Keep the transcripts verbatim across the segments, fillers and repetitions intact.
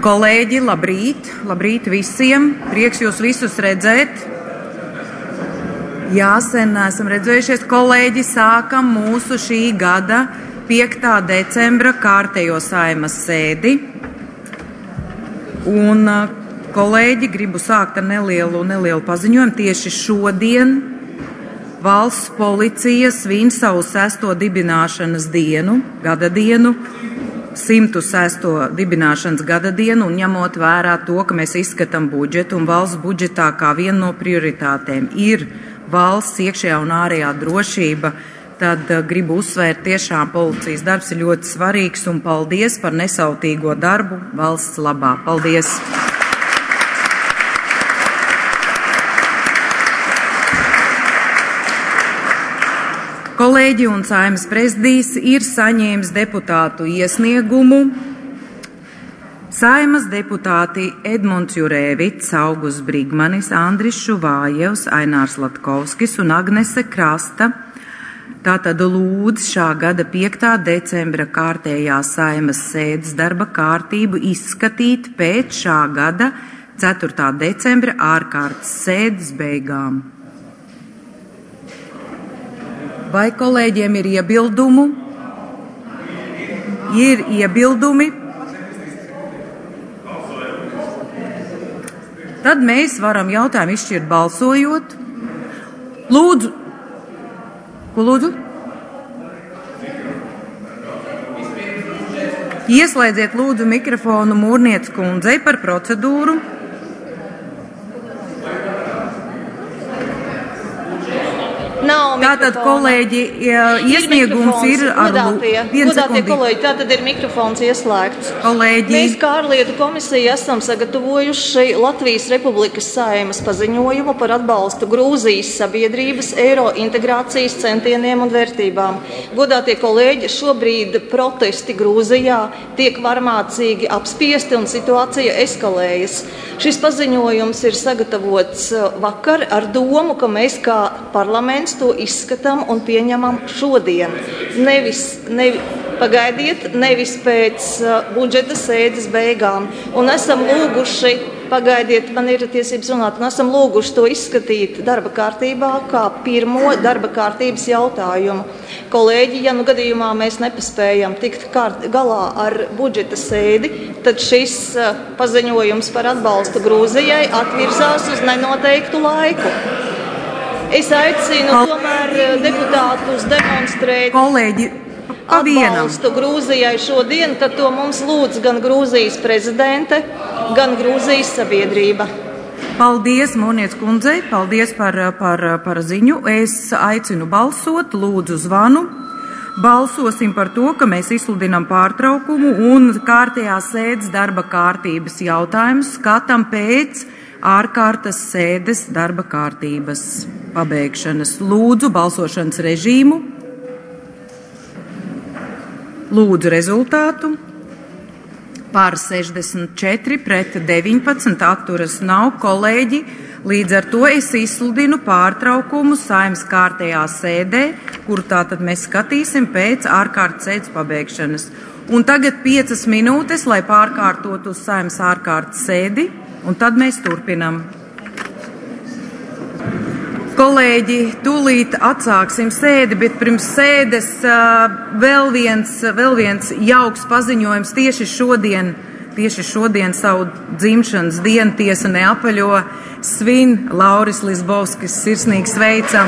Kolēģi, labrīt! Labrīt visiem! Prieks jūs visus redzēt! Jā, sen esam redzējušies, kolēģi, sākam mūsu šī gada piektā decembra kārtējo Saeimas sēdi. Un, kolēģi, gribu sākt ar nelielu, nelielu paziņojumu. Tieši šodien valsts policija svin savu sesto dibināšanas dienu, gada dienu, simtu sesto dibināšanas gada dienu, un ņemot vērā to, ka mēs izskatām budžetu, un valsts budžetā kā viena no prioritātēm ir valsts iekšējā un ārējā drošība, tad uh, gribu uzsvērt, tiešām policijas darbs ir ļoti svarīgs, un paldies par nesautīgo darbu valsts labā. Paldies! Kolēģi un Saeimas prezidijs ir saņēmis deputātu iesniegumu. Saeimas deputāti Edmunds Jurēvits, Augusts Brigmanis, Andris Šuvājevs, Ainārs Latkovskis un Agnese Krasta tātad lūdz šā gada piektā decembra kārtējā Saeimas sēdes darba kārtību izskatīt pēc šā gada ceturtā decembra ārkārtas sēdes beigām. Vai kolēģiem ir iebildumu? Ir iebildumi. Tad mēs varam jautājumu izšķirt balsojot. Lūdzu. Ko lūdzu? Ieslēdziet lūdzu mikrofonu Mūrnietes kundzei par procedūru. Tātad, kolēģi, iesniegums ir ar vienu sekundi. Kolēģi, tātad ir mikrofons ieslēgts. Kolēģi. Mēs kā ārlietu komisija esam sagatavojuši Latvijas Republikas Saeimas paziņojumu par atbalstu Grūzijas sabiedrības eiro integrācijas centieniem un vērtībām. Godātie kolēģi, šobrīd protesti Grūzijā tiek varmācīgi apspiesti un situācija eskalējas. Šis paziņojums ir sagatavots vakar ar domu, ka mēs kā parlaments to izskatām un pieņemam šodien. Nevis, nevi, pagaidiet, nevis pēc uh, budžeta sēdes beigām. Un esam lūguši, pagaidiet, man ir tiesības runāt, un esam lūguši to izskatīt darba kārtībā kā pirmo darba kārtības jautājumu. Kolēģi, ja nu gadījumā mēs nepaspējam tikt kārt, galā ar budžeta sēdi, tad šis uh, paziņojums par atbalstu Grūzijai atvirzās uz nenoteiktu laiku. Es aicinu tomēr deputātus demonstrēt Kolēģi, atbalstu Grūzijai šodien, tad to mums lūdz gan Grūzijas prezidente, gan Grūzijas sabiedrība. Paldies, Mūrnietes kundzei, paldies par, par, par ziņu. Es aicinu balsot, lūdzu zvanu. Balsosim par to, ka mēs izsludinām pārtraukumu un kārtējā sēdes darba kārtības jautājumus skatam pēc ārkārtas sēdes darba kārtības pabeigšanas. Lūdzu balsošanas režīmu. Lūdzu rezultātu. Par sešdesmit četri pret deviņpadsmit atturas nav, kolēģi. Līdz ar to es izsludinu pārtraukumu Saeimas kārtējā sēdē, kuru tātad mēs skatīsim pēc ārkārtas sēdes pabeigšanas. Un tagad piecas minūtes, lai pārkārtotu uz Saeimas ārkārtas sēdi. Un tad mēs turpinam. Kolēģi, tūlīt atsāksim sēdi, bet pirms sēdes uh, vēl viens, vēl viens jauks paziņojums. Tieši šodien, tieši šodien savu dzimšanas dienu tiesa neapaļo svin Lauris Lisbovskis. Sirsnīgi sveicam!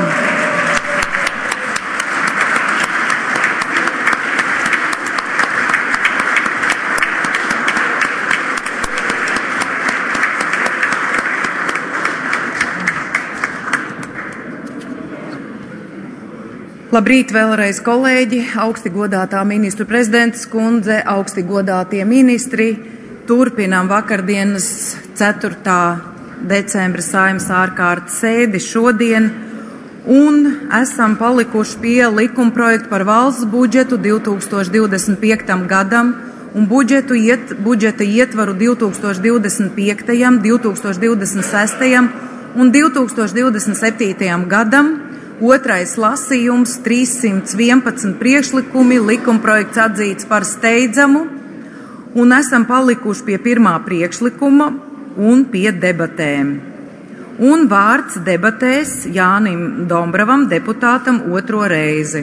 Labrīt vēlreiz, kolēģi, augsti godātā ministru prezidentes kundze, augsti godātie ministri. Turpinām vakardienas ceturtā decembra Saeimas ārkārtas sēdi šodien un esam palikuši pie likumprojekta par valsts budžetu divi tūkstoši divdesmit piektajam gadam un budžetu iet, budžeta ietvaru divi tūkstoši divdesmit piektajam, divi tūkstoši divdesmit sestajam un divi tūkstoši divdesmit septītajam gadam. Otrais lasījums, trīssimt vienpadsmit priekšlikumi, likumprojekts atzīts par steidzamu un esam palikuši pie pirmā priekšlikuma un pie debatēm. Un vārds debatēs Jānim Dombravam, deputātam, otro reizi.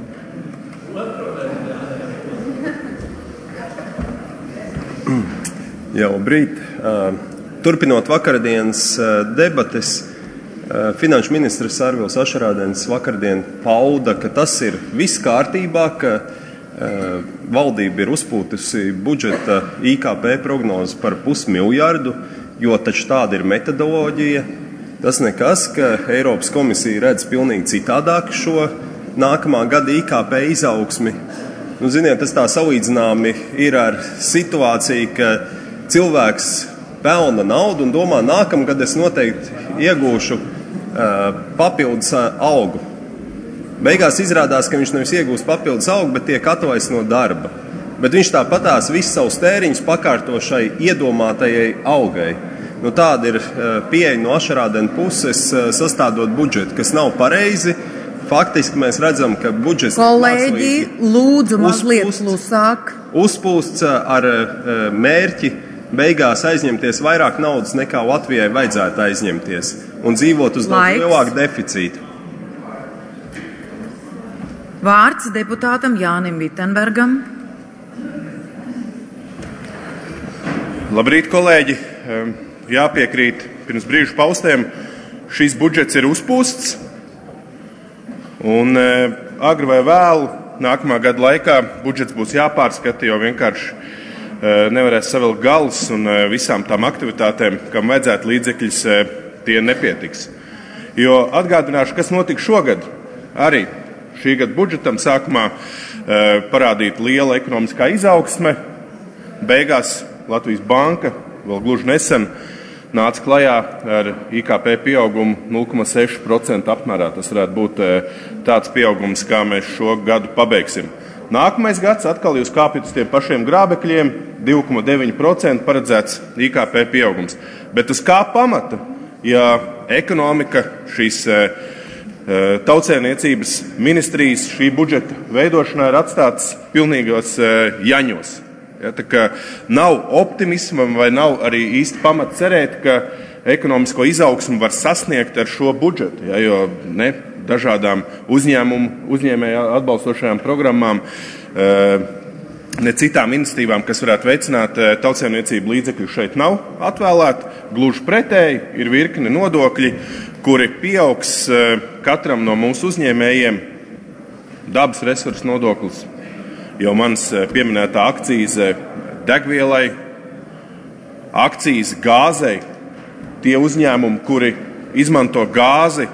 Jā, labrīt. Turpinot vakardienas debates, finanšu ministrs Arvils Ašarādens vakardien pauda, ka tas ir viss kārtībā, ka valdība ir uzpūtusi budžeta I K P prognozi par pusmiljardu, jo taču tāda ir metodoloģija. Tas nekas, ka Eiropas komisija redz pilnīgi citādāk šo nākamā gada I K P izaugsmi. Nu, ziniet, tas tā salīdzināmi ir ar situāciju, ka cilvēks pelna naudu un domā, nākamgad es noteikti iegūšu uh, papildus uh, algu. Beigās izrādās, ka viņš nevis iegūst papildus algu, bet tiek atlaists no darba. Bet viņš tāpatās visus savus tēriņus pakārto šai iedomātajai algai. Nu, tāda ir uh, pieeja no Ašarādena puses uh, sastādot budžetu, kas nav pareizi. Faktiski mēs redzam, ka budžets Kolēģi, lūdzu mazliet klusāk. Uzpūsts ar uh, mērķi beigās aizņemties vairāk naudas nekā Latvijai vajadzētu aizņemties un dzīvot uz daudz lielāku deficītu. Vārds deputātam Jānim Vitenbergam. Labrīt, kolēģi! Jāpiekrīt pirms brīža paustiem. Šis budžets ir uzpūsts un agri vai vēlu nākamā gada laikā budžets būs jāpārskata, jo vienkārši nevarēs savilkt galus un visām tām aktivitātēm, kam vajadzētu līdzekļus, tie nepietiks. Jo atgādināšu, kas notika šogad. Arī šī gada budžetam sākumā parādīta liela ekonomiskā izaugsme. Beigās Latvijas banka vēl gluži nesen nāca klajā ar I K P pieaugumu nulle komats seši procenti apmērā. Tas varētu būt tāds pieaugums, kā mēs šo gadu pabeigsim. Nākamais gads atkal jūs kāpjat uz tiem pašiem grābekļiem, divi komats deviņi procenti paredzēts I K P pieaugums. Bet uz kā pamata, ja ekonomika, šīs e, tautsēmniecības ministrijas, šī budžeta veidošanā ir atstātas pilnīgos e, jaņos? Ja, tā kā nav optimisma vai nav arī īsti pamata cerēt, ka ekonomisko izaugsmu var sasniegt ar šo budžetu, ja, jo ne dažādām uzņēmumu, uzņēmēju atbalstošajām programmām, ne citām iniciatīvām, kas varētu veicināt tautsēmniecību, līdzekļu šeit nav atvēlēti. Gluži pretēji ir virkne nodokļi, kuri pieaugs katram no mūsu uzņēmējiem. Dabas resursu nodoklis, jau mans pieminētā akcīze degvielai, akcijas gāzei, tie uzņēmumi, kuri izmanto gāzi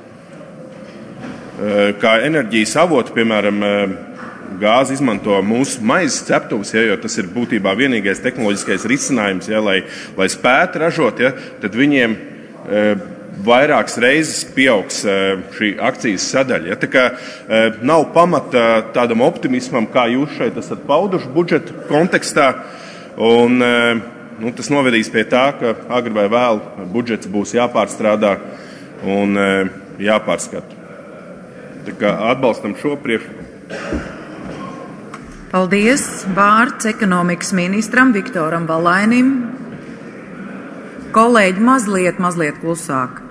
kā enerģijas avotu, piemēram, gāzi izmanto mūsu maizes ceptuves, ja, jo tas ir būtībā vienīgais tehnoloģiskais risinājums, ja, lai, lai spētu ražot, ja, tad viņiem e, vairākas reizes pieaugs e, šī akcijas sadaļa. Ja, tā kā e, nav pamata tādam optimismam, kā jūs šeit esat pauduši budžeta kontekstā, un e, nu, tas novedīs pie tā, ka agri vai vēlu budžets būs jāpārstrādā un e, jāpārskata. Tā kā atbalstam šo priekšlikumu. Paldies. Vārds ekonomikas ministram Viktoram Valainim. Kolēģi, mazliet, mazliet klusāk.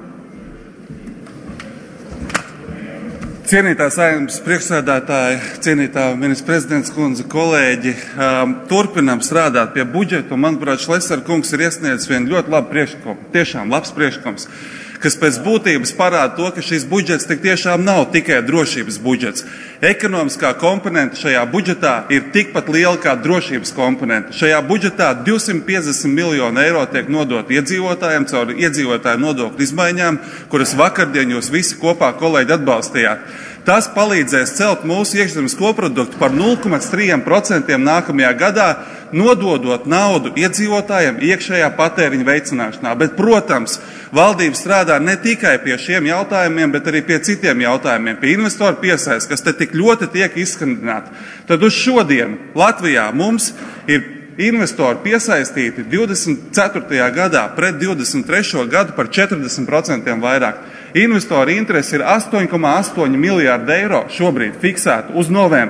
Cienītā Saeimas priekšsēdētāja, cienītā ministra prezidents kundze, kolēģi, um, turpinam strādāt pie budžeta, un, manuprāt, Šlesera kungs ir iesniedzis vienu ļoti labu priekšlikumu, tiešām labs priekšlikums, kas pēc būtības parāda to, ka šis budžets tik tiešām nav tikai drošības budžets. Ekonomiskā komponenta šajā budžetā ir tikpat liela kā drošības komponenta. Šajā budžetā divsimt piecdesmit miljonu eiro tiek nodot iedzīvotājiem caur iedzīvotāju nodokļu izmaiņām, kuras vakardien jūs visi kopā, kolēģi, atbalstījāt. Tas palīdzēs celt mūsu iekšzemes koproduktu par nulle komats trīs procenti nākamajā gadā, nododot naudu iedzīvotājiem iekšējā patēriņa veicināšanā. Bet, protams, valdība strādā ne tikai pie šiem jautājumiem, bet arī pie citiem jautājumiem, pie investoru piesaistes, kas te tik ļoti tiek izskandināti. Tad uz šodienu Latvijā mums ir investori piesaistīti divdesmit ceturtajā gadā pret divdesmit trešo gadu par četrdesmit procentiem vairāk. Investoru interesi ir astoņi komats astoņi miljārdi eiro šobrīd fiksēta uz novembri.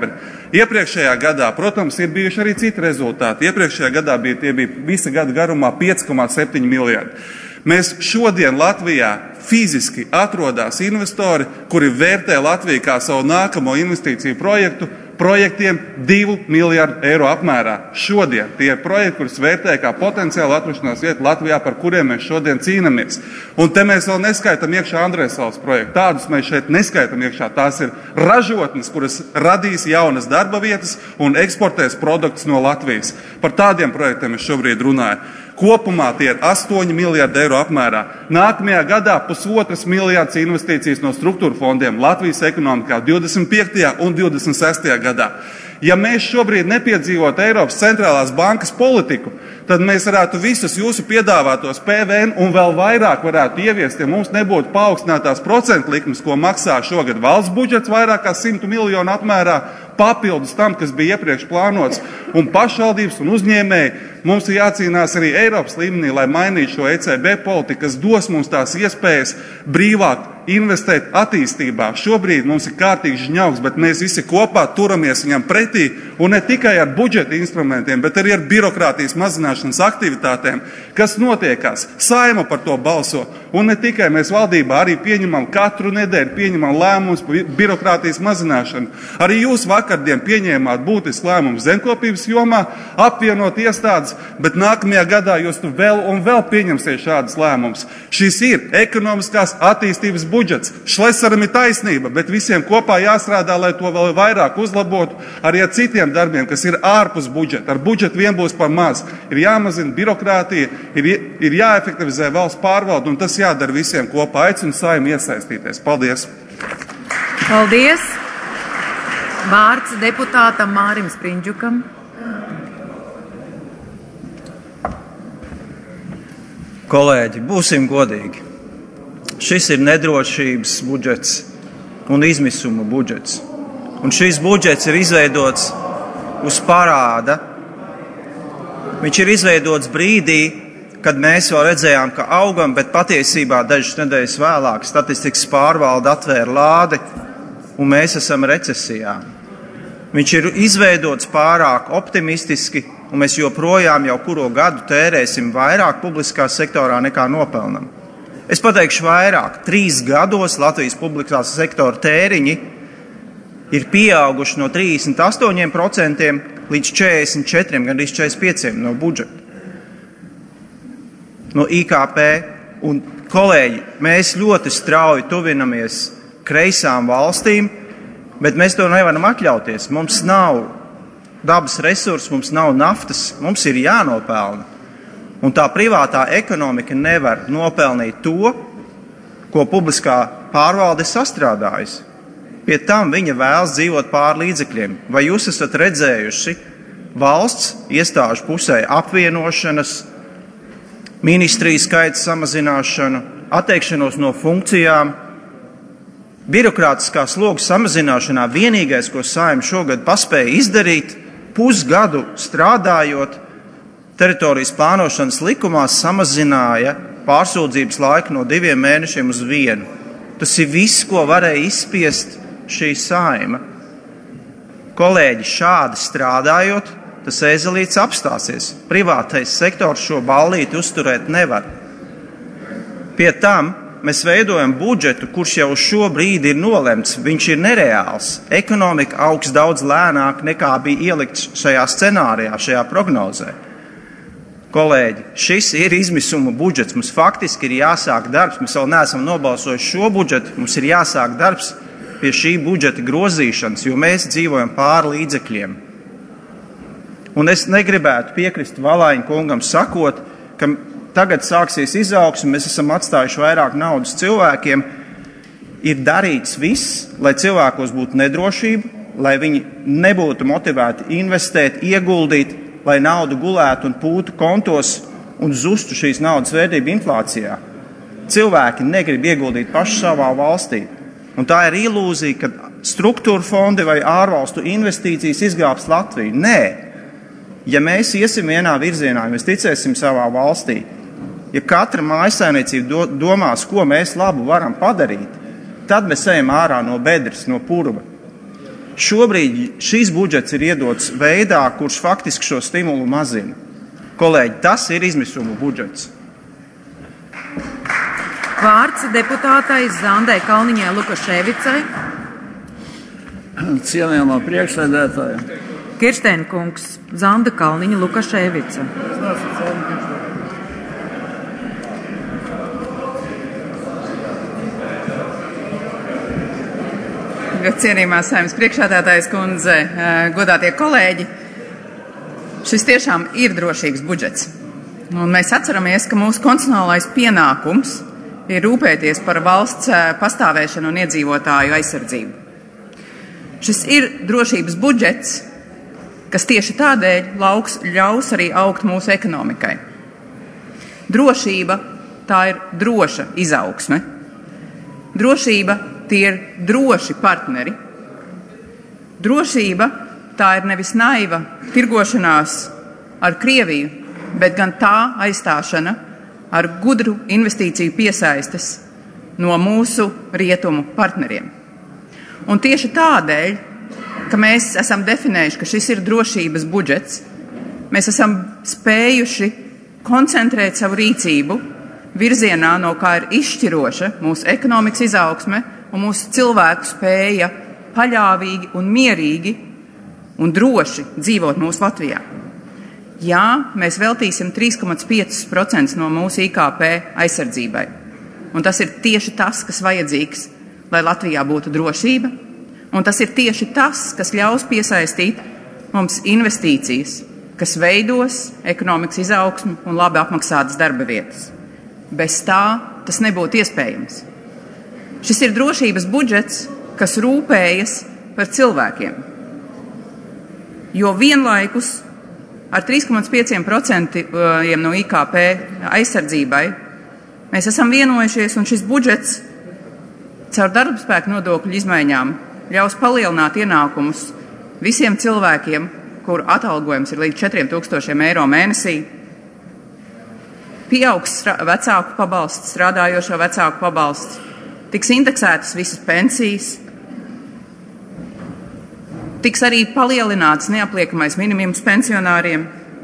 Iepriekšējā gadā, protams, ir bijuši arī citi rezultāti. Iepriekšējā gadā bija, tie bija visa gada garumā pieci komats septiņi miljardi. Mēs šodien Latvijā fiziski atrodas investori, kuri vērtē Latviju kā savu nākamo investīciju projektu, projektiem divu miljardu eiro apmērā. Šodien tie ir projekti, kurus vērtē kā potenciāli atrašanās vietu Latvijā, par kuriem mēs šodien cīnamies. Un te mēs vēl neskaitam iekšā Andrēsavas projektu. Tādus mēs šeit neskaitam iekšā. Tās ir ražotnes, kuras radīs jaunas darba vietas un eksportēs produktus no Latvijas. Par tādiem projektiem es šobrīd runāju. Kopumā tie ir astoņi miljardi eiro apmērā. Nākamajā gadā pusotras miljardas investīcijas no struktūra fondiem Latvijas ekonomikā divdesmit piektajā un divdesmit sestajā gadā. Ja mēs šobrīd nepiedzīvotu Eiropas centrālās bankas politiku, tad mēs varētu visus jūsu piedāvātos P V N un vēl vairāk varētu ieviest, ja mums nebūtu paaugstinātās procentu likmes, ko maksā šogad valsts budžets vairāk kā simtu miljonu apmērā, papildus tam, kas bija iepriekš plānots, un pašvaldības un uzņēmēji. Mums ir jācīnās arī Eiropas līmenī, lai mainītu šo E C B politiku, kas dos mums tās iespējas brīvāk investēt attīstībā. Šobrīd mums ir kārtīgs žņaugs, bet mēs visi kopā turamies viņam pretī, un ne tikai ar budžeta instrumentiem, bet arī ar birokrātijas mazināšanas aktivitātēm, kas notiekās. Saima par to balso, un ne tikai mēs valdībā arī pieņemam katru nedēļu, pieņemam lēmumus par birokrātijas mazināšanu. Arī jūs vakardien pieņēmāt būtisku lēmumu zemkopības jomā, apvienot iestādes, bet nākamajā gadā jūs tu vēl un vēl pieņemsiet šādas lēmumus. Šis ir ekonomiskās attīstības budžets. Šlesaram ir taisnība, bet visiem kopā jāstrādā, lai to vēl vairāk uzlabotu arī ar citiem darbiem, kas ir ārpus budžeta. Ar budžetu vien būs par maz. Ir jāmazina birokrātija, ir, ir jāefektivizē valsts pārvalde, un tas jādara visiem kopā. Aicinu Saimu iesaistīties. Paldies! Paldies! Vārds deputātam Mārim Sprindžukam. Kolēģi, būsim godīgi. Šis ir nedrošības budžets un izmisuma budžets. Un šis budžets ir izveidots uz parāda. Viņš ir izveidots brīdī, kad mēs vēl redzējām, ka augam, bet patiesībā dažas nedēļas vēlāk statistikas pārvalde atvēra lādi un mēs esam recesijā. Viņš ir izveidots pārāk optimistiski, un mēs joprojām jau kuro gadu tērēsim vairāk publiskā sektorā nekā nopelnam. Es pateikšu vairāk. Trīs gados Latvijas publiskā sektora tēriņi ir pieauguši no trīsdesmit astoņiem procentiem līdz četrdesmit četriem, gandrīz četrdesmit pieciem no budžeta, no I K P. Un, kolēģi, mēs ļoti strauji tuvinamies kreisām valstīm, bet mēs to nevaram atļauties. Mums nav dabas resursi, mums nav naftas, mums ir jānopelna. Un tā privātā ekonomika nevar nopelnīt to, ko publiskā pārvalde sastrādājusi. Pie tam viņa vēlas dzīvot pār līdzekļiem. Vai jūs esat redzējuši valsts iestāžu pusē apvienošanas, ministriju skaita samazināšanu, atteikšanos no funkcijām, birokrātiskā sloga samazināšanā? Vienīgais, ko Saeima šogad paspēja izdarīt, pusgadu strādājot, teritorijas plānošanas likumā samazināja pārsūdzības laiku no diviem mēnešiem uz vienu. Tas ir viss, ko varēja izspiest šī Saeima. Kolēģi, šādi strādājot, tas ēzelīts apstāsies. Privātais sektors šo ballīti uzturēt nevar. Pie tam mēs veidojam budžetu, kurš jau šo brīdi ir nolemts. Viņš ir nereāls. Ekonomika augs daudz lēnāk nekā bija ielikts šajā scenārijā, šajā prognozē. Kolēģi, šis ir izmisuma budžets. Mums faktiski ir jāsāk darbs. Mēs vēl neesam nobalsojuši šo budžetu. Mums ir jāsāk darbs pie šī budžeta grozīšanas, jo mēs dzīvojam pāri līdzekļiem. Un es negribētu piekrist Valaiņa kungam sakot, ka tagad sāksies izaugsme, mēs esam atstājuši vairāk naudas cilvēkiem. Ir darīts viss, lai cilvēkos būtu nedrošība, lai viņi nebūtu motivēti investēt, ieguldīt, lai naudu gulētu un pūtu kontos un zustu šīs naudas vērtība inflācijā. Cilvēki negrib ieguldīt paši savā valstī. Un tā ir ilūzija, ka struktūra fondi vai ārvalstu investīcijas izglābs Latviju. Nē. Ja mēs iesim vienā virzienā, ja mēs ticēsim savā valstī, ja katra mājsaimniecība domās, ko mēs labu varam padarīt, tad mēs ejam ārā no bedres, no purva. Šobrīd šis budžets ir iedots veidā, kurš faktiski šo stimulu mazina. Kolēģi, tas ir izmisuma budžets. Vārds deputātai Zandai Kalniņai Lukaševicai. Cienījamā priekšsēdētāja. Kirstēnkungs, Zanda Kalniņa Lukaševica. Cienījumā Saeimas priekšsēdētājas kundze, godātie kolēģi, šis tiešām ir drošības budžets. Un mēs atceramies, ka mūsu konstitucionālais pienākums ir rūpēties par valsts pastāvēšanu un iedzīvotāju aizsardzību. Šis ir drošības budžets, kas tieši tādēļ lauks, ļaus arī augt mūsu ekonomikai. Drošība tā ir droša izaugsme. Drošība tie ir droši partneri. Drošība tā ir nevis naiva tirgošanās ar Krieviju, bet gan tā aizstāšana ar gudru investīciju piesaistes no mūsu rietumu partneriem. Un tieši tādēļ, ka mēs esam definējuši, ka šis ir drošības budžets, mēs esam spējuši koncentrēt savu rīcību virzienā, no kā ir izšķiroša mūsu ekonomikas izaugsme un mūsu cilvēku spēja paļāvīgi un mierīgi un droši dzīvot mūsu Latvijā. Jā, mēs veltīsim trīs komats pieci procenti no mūsu I K P aizsardzībai. Un tas ir tieši tas, kas vajadzīgs, lai Latvijā būtu drošība. Un tas ir tieši tas, kas ļaus piesaistīt mums investīcijas, kas veidos ekonomikas izaugsmu un labi apmaksātas darba vietas. Bez tā tas nebūtu iespējams. Šis ir drošības budžets, kas rūpējas par cilvēkiem. Jo vienlaikus ar trīs komats pieci procenti no I K P aizsardzībai mēs esam vienojušies, un šis budžets caur darbspēku nodokļu izmaiņām ļaus palielināt ienākumus visiem cilvēkiem, kuru atalgojums ir līdz četriem tūkstošiem eiro mēnesī. Pieaugs vecāku pabalsts, strādājošo vecāku pabalsts, tiks indeksētas visas pensijas, tiks arī palielināts neapliekamais minimums pensionāriem.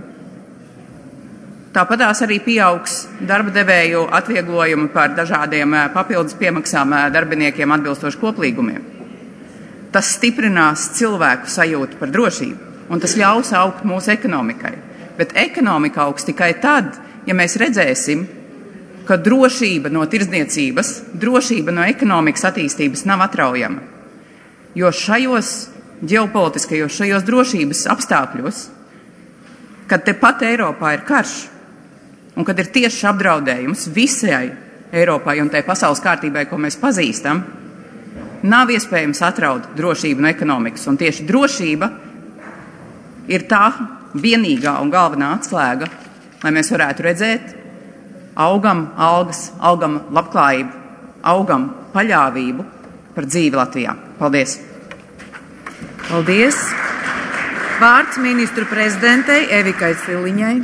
Tāpatās arī pieaugs darba devēju atvieglojumi par dažādiem papildus piemaksām darbiniekiem atbilstoši koplīgumiem. Tas stiprinās cilvēku sajūtu par drošību, un tas ļaus augt mūsu ekonomikai. Bet ekonomika augs tikai tad, ja mēs redzēsim, ka drošība no tirdzniecības, drošība no ekonomikas attīstības nav atraujama. Jo šajos ģeopolitiskajos, šajos drošības apstākļos, kad tepat Eiropā ir karš, un kad ir tieši apdraudējums visai Eiropai un tai pasaules kārtībai, ko mēs pazīstam, nav iespējams atraut drošību no ekonomikas. Un tieši drošība ir tā vienīgā un galvenā atslēga, lai mēs varētu redzēt, augam algas, augam labklājību, augam paļāvību par dzīvi Latvijā. Paldies! Paldies! Vārds ministru prezidentei Evikai Siliņai.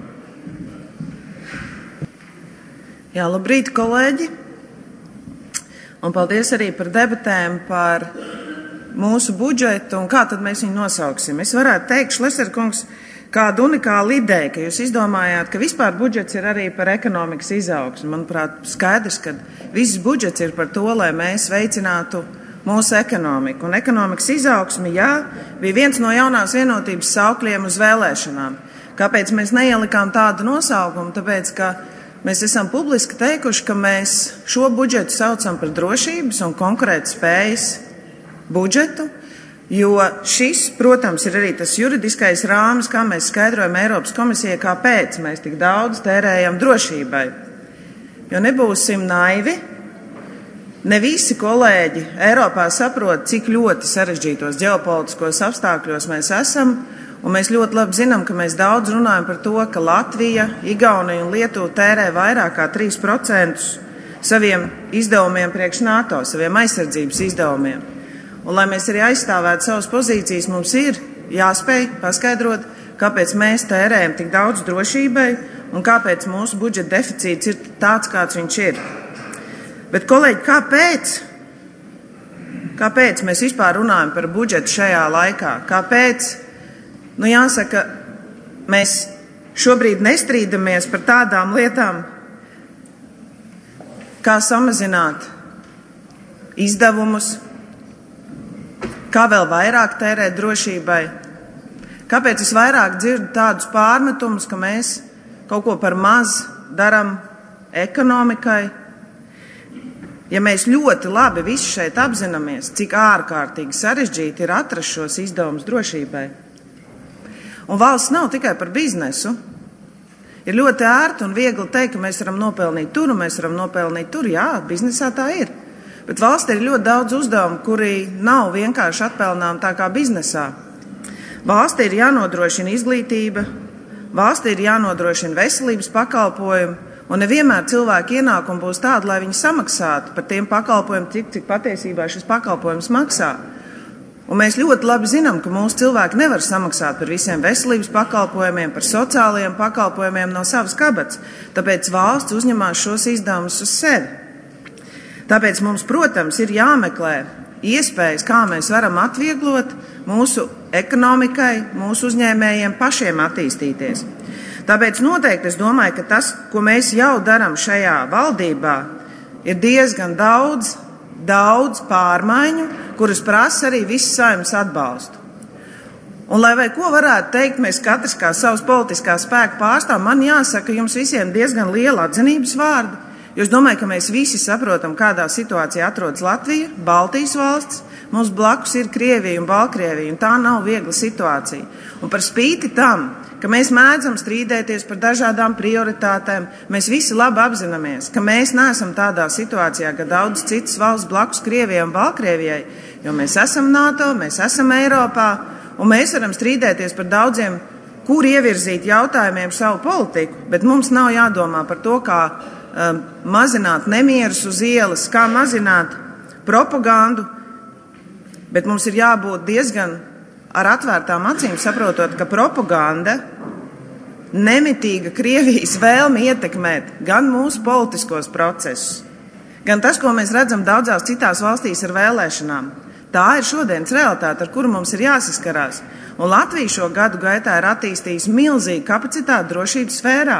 Jā, labrīt, kolēģi! Un paldies arī par debatēm par mūsu budžetu un kā tad mēs viņu nosauksim. Es varētu teikt, Šleser kungs, kādu unikālu ideju, ka jūs izdomājāt, ka vispār budžets ir arī par ekonomikas izaugsmu. Manuprāt, skaidrs, ka viss budžets ir par to, lai mēs veicinātu mūsu ekonomiku. Un ekonomikas izaugsmi, jā, bija viens no jaunās vienotības saukļiem uz vēlēšanām. Kāpēc mēs neielikām tādu nosaukumu? Tāpēc, ka mēs esam publiski teikuši, ka mēs šo budžetu saucam par drošības un konkurētspējas budžetu, jo šis, protams, ir arī tas juridiskais rāmis, kā mēs skaidrojam Eiropas komisijai, kāpēc mēs tik daudz tērējam drošībai. Jo nebūsim naivi, ne visi kolēģi Eiropā saprot, cik ļoti sarežģītos ģeopolitiskos apstākļos mēs esam, un mēs ļoti labi zinām, ka mēs daudz runājam par to, ka Latvija, Igaunija un Lietuva tērē vairāk kā trīs procenti saviem izdevumiem priekš NATO, saviem aizsardzības izdevumiem. Un, lai mēs arī aizstāvētu savas pozīcijas, mums ir jāspēj paskaidrot, kāpēc mēs tērējam tik daudz drošībai un kāpēc mūsu budžeta deficīts ir tāds, kāds viņš ir. Bet, kolēģi, kāpēc? Kāpēc mēs vispār runājam par budžetu šajā laikā? Kāpēc? Nu, jāsaka, mēs šobrīd nestrīdamies par tādām lietām, kā samazināt izdevumus, kā vēl vairāk tērēt drošībai. Kāpēc es vairāk dzirdu tādus pārmetumus, ka mēs kaut ko par maz daram ekonomikai? Ja mēs ļoti labi visi šeit apzināmies, cik ārkārtīgi sarežģīti ir atrast šos izdevumus drošībai. Un valsts nav tikai par biznesu. Ir ļoti ērti un viegli teikt, ka mēs varam nopelnīt tur un mēs varam nopelnīt tur. Jā, biznesā tā ir. Bet valstī ir ļoti daudz uzdevumu, kuri nav vienkārši atpelnām tā kā biznesā. Valstī ir jānodrošina izglītība, valstī ir jānodrošina veselības pakalpojumi, un nevienmēr cilvēku ienākumi būs tādi, lai viņi samaksātu par tiem pakalpojumiem, cik, cik patiesībā šis pakalpojums maksā. Un mēs ļoti labi zinām, ka mūsu cilvēki nevar samaksāt par visiem veselības pakalpojumiem, par sociālajiem pakalpojumiem no savas kabatas, tāpēc valsts uzņemās šos izdevumus uz sevi. Tāpēc mums, protams, ir jāmeklē iespējas, kā mēs varam atvieglot mūsu ekonomikai, mūsu uzņēmējiem pašiem attīstīties. Tāpēc noteikti es domāju, ka tas, ko mēs jau darām šajā valdībā, ir diezgan daudz, daudz pārmaiņu, kuras prasa arī visu Saeimas atbalstu. Un, lai vai ko varētu teikt, mēs katrs kā savas politiskā spēka pārstāv, man jāsaka jums visiem diezgan liela atzinības vārdi, jo es domāju, ka mēs visi saprotam, kādā situācijā atrodas Latvija, Baltijas valsts, mums blakus ir Krievija un Baltkrievija, un tā nav viegla situācija. Un par spīti tam, ka mēs mēdzam strīdēties par dažādām prioritātēm, mēs visi labi apzināmies, ka mēs neesam tādā situācijā, ka daudz citas valsts blakus Krievijai un Baltkrievijai, jo mēs esam NATO, mēs esam Eiropā, un mēs varam strīdēties par daudziem, kur ievirzīt jautājumiem savu politiku, bet mums nav jādomā par to, kā um, mazināt nemierus uz ielas, kā mazināt propagandu, bet mums ir jābūt diezgan ar atvērtām acīm, saprotot, ka propaganda, nemitīga Krievijas vēlme ietekmēt gan mūsu politiskos procesus, gan tas, ko mēs redzam daudzās citās valstīs ar vēlēšanām. Tā ir šodienas realitāte, ar kuru mums ir jāsaskarās. Un Latvija šo gadu gaitā ir attīstījusi milzīgu kapacitāti drošības sfērā.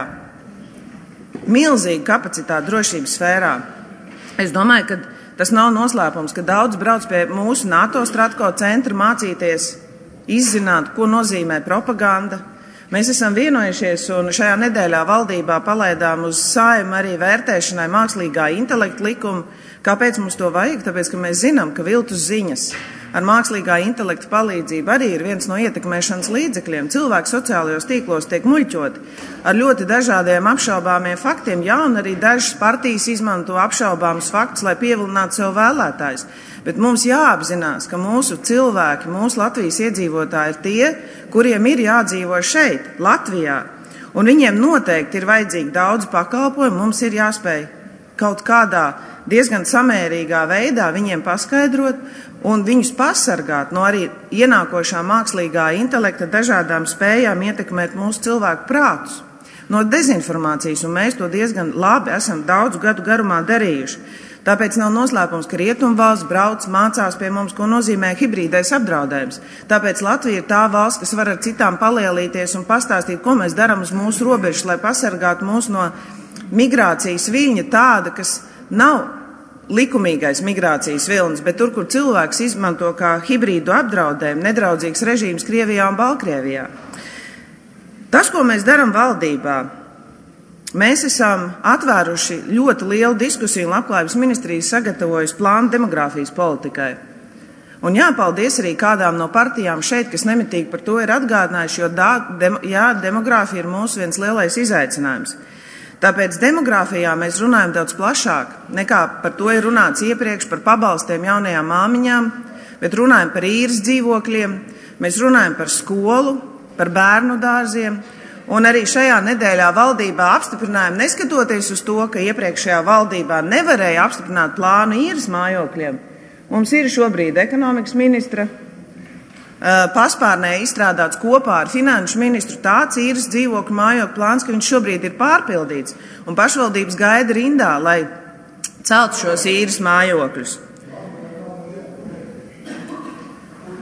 Milzīgu kapacitāti drošības sfērā. Es domāju, ka tas nav noslēpums, ka daudz brauc pie mūsu NATO Stratko centra mācīties izzināt, ko nozīmē propaganda. Mēs esam vienojušies un šajā nedēļā valdībā palaidām uz Saeimu arī vērtēšanai mākslīgā intelekta likumu. Kāpēc mums to vajag? Tāpēc, ka mēs zinām, ka viltus ziņas ar mākslīgā intelekta palīdzību arī ir viens no ietekmēšanas līdzekļiem. Cilvēki sociālajos tīklos tiek muļķoti ar ļoti dažādiem apšaubāmiem faktiem. Jā, un arī dažas partijas izmanto apšaubāmus faktus, lai pievilinātu sev vēlētājus. Bet mums jāapzinās, ka mūsu cilvēki, mūsu Latvijas iedzīvotāji ir tie, kuriem ir jādzīvo šeit, Latvijā. Un viņiem noteikti ir vajadzīgi daudz pakalpojumu, mums ir jāspēj kaut kādā diezgan samērīgā veidā viņiem paskaidrot un viņus pasargāt no arī ienākošā mākslīgā intelekta dažādām spējām ietekmēt mūsu cilvēku prātus. No dezinformācijas, un mēs to diezgan labi esam daudzu gadu garumā darījuši. Tāpēc nav noslēpums, ka rietumvalsts brauc, mācās pie mums, ko nozīmē hibrīdais apdraudējums. Tāpēc Latvija ir tā valsts, kas var ar citām palielīties un pastāstīt, ko mēs darām uz mūsu robežas, lai pasargātu mūs no migrācijas viļņa tāda, kas nav likumīgais migrācijas vilnis, bet tur, kur cilvēks izmanto kā hibrīdu apdraudējumu, nedraudzīgs režīms Krievijā un Baltkrievijā. Tas, ko mēs darām valdībā, mēs esam atvēruši ļoti lielu diskusiju un Labklājības ministrija sagatavojusi plānu demogrāfijas politikai. Un jāpaldies arī kādām no partijām šeit, kas nemitīgi par to ir atgādinājuši, jo dā, dem, jā, demogrāfija ir mūsu viens lielais izaicinājums. Tāpēc demogrāfijā mēs runājam daudz plašāk, nekā par to ir runāts iepriekš par pabalstiem jaunajām māmiņām, bet runājam par īres dzīvokļiem, mēs runājam par skolu, par bērnu dārziem. Un arī šajā nedēļā valdībā apstiprinājām, neskatoties uz to, ka iepriekšējā valdībā nevarēja apstiprināt plānu īres mājokļiem. Mums ir šobrīd ekonomikas ministra paspārnē izstrādāts kopā ar finanšu ministru tāds īres dzīvokļu mājokļu plāns, ka viņš šobrīd ir pārpildīts. Un pašvaldības gaida rindā, lai celtu šos īres mājokļus.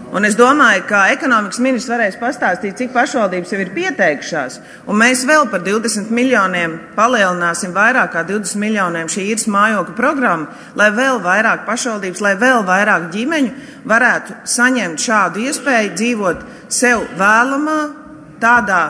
Un es domāju, ka ekonomikas ministrs varēs pastāstīt, cik pašvaldības jau ir pieteikušās, un mēs vēl par divdesmit miljoniem palielināsim vairāk kā divdesmit miljoniem šī īres mājokļu programma, lai vēl vairāk pašvaldības, lai vēl vairāk ģimeņu varētu saņemt šādu iespēju dzīvot sev vēlamā, tādā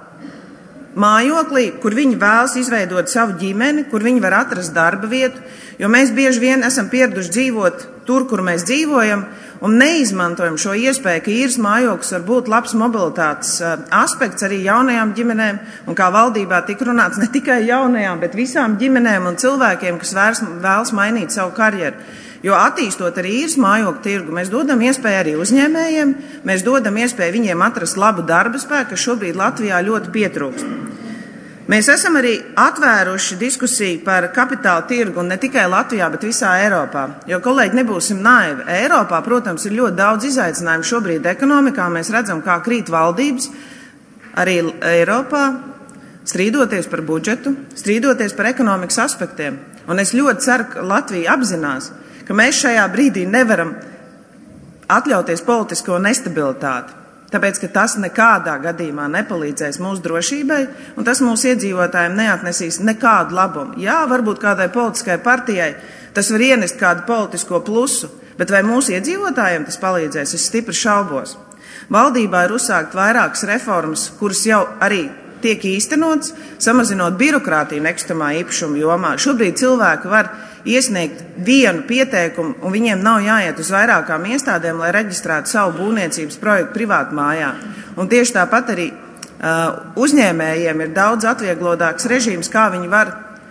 mājoklī, kur viņi vēlas izveidot savu ģimeni, kur viņi var atrast darba vietu, jo mēs bieži vien esam pieraduši dzīvot tur, kur mēs dzīvojam, un neizmantojam šo iespēju, ka īres mājoklis var būt labs mobilitātes aspekts arī jaunajām ģimenēm, un kā valdībā tika runāts ne tikai jaunajām, bet visām ģimenēm un cilvēkiem, kas vērs, vēlas mainīt savu karjeru. Jo attīstot arī īres mājokļu tirgu, mēs dodam iespēju arī uzņēmējiem, mēs dodam iespēju viņiem atrast labu darba spēku, kas šobrīd Latvijā ļoti pietrūkst. Mēs esam arī atvēruši diskusiju par kapitāla tirgu, un ne tikai Latvijā, bet visā Eiropā. Jo, kolēģi, nebūsim naivi. Eiropā, protams, ir ļoti daudz izaicinājumu šobrīd ekonomikā. Mēs redzam, kā krīt valdības arī Eiropā, strīdoties par budžetu, strīdoties par ekonomikas aspektiem. Un es ļoti ceru, ka Latvija apzinās, ka mēs šajā brīdī nevaram atļauties politisko nestabilitāti. Tāpēc, ka tas nekādā gadījumā nepalīdzēs mūsu drošībai, un tas mūsu iedzīvotājiem neatnesīs nekādu labumu. Jā, varbūt kādai politiskai partijai tas var ienest kādu politisko plusu, bet vai mūsu iedzīvotājiem tas palīdzēs, es stipri šaubos. Valdībā ir uzsākt vairākas reformas, kuras jau arī tiek īstenots, samazinot birokrātiju nekustamā īpašuma jomā. Šobrīd cilvēki var iesniegt vienu pieteikumu, un viņiem nav jāiet uz vairākām iestādēm, lai reģistrētu savu būvniecības projektu privātu mājā. Un tieši tāpat arī uh, uzņēmējiem ir daudz atvieglotāks režīms, kā viņi var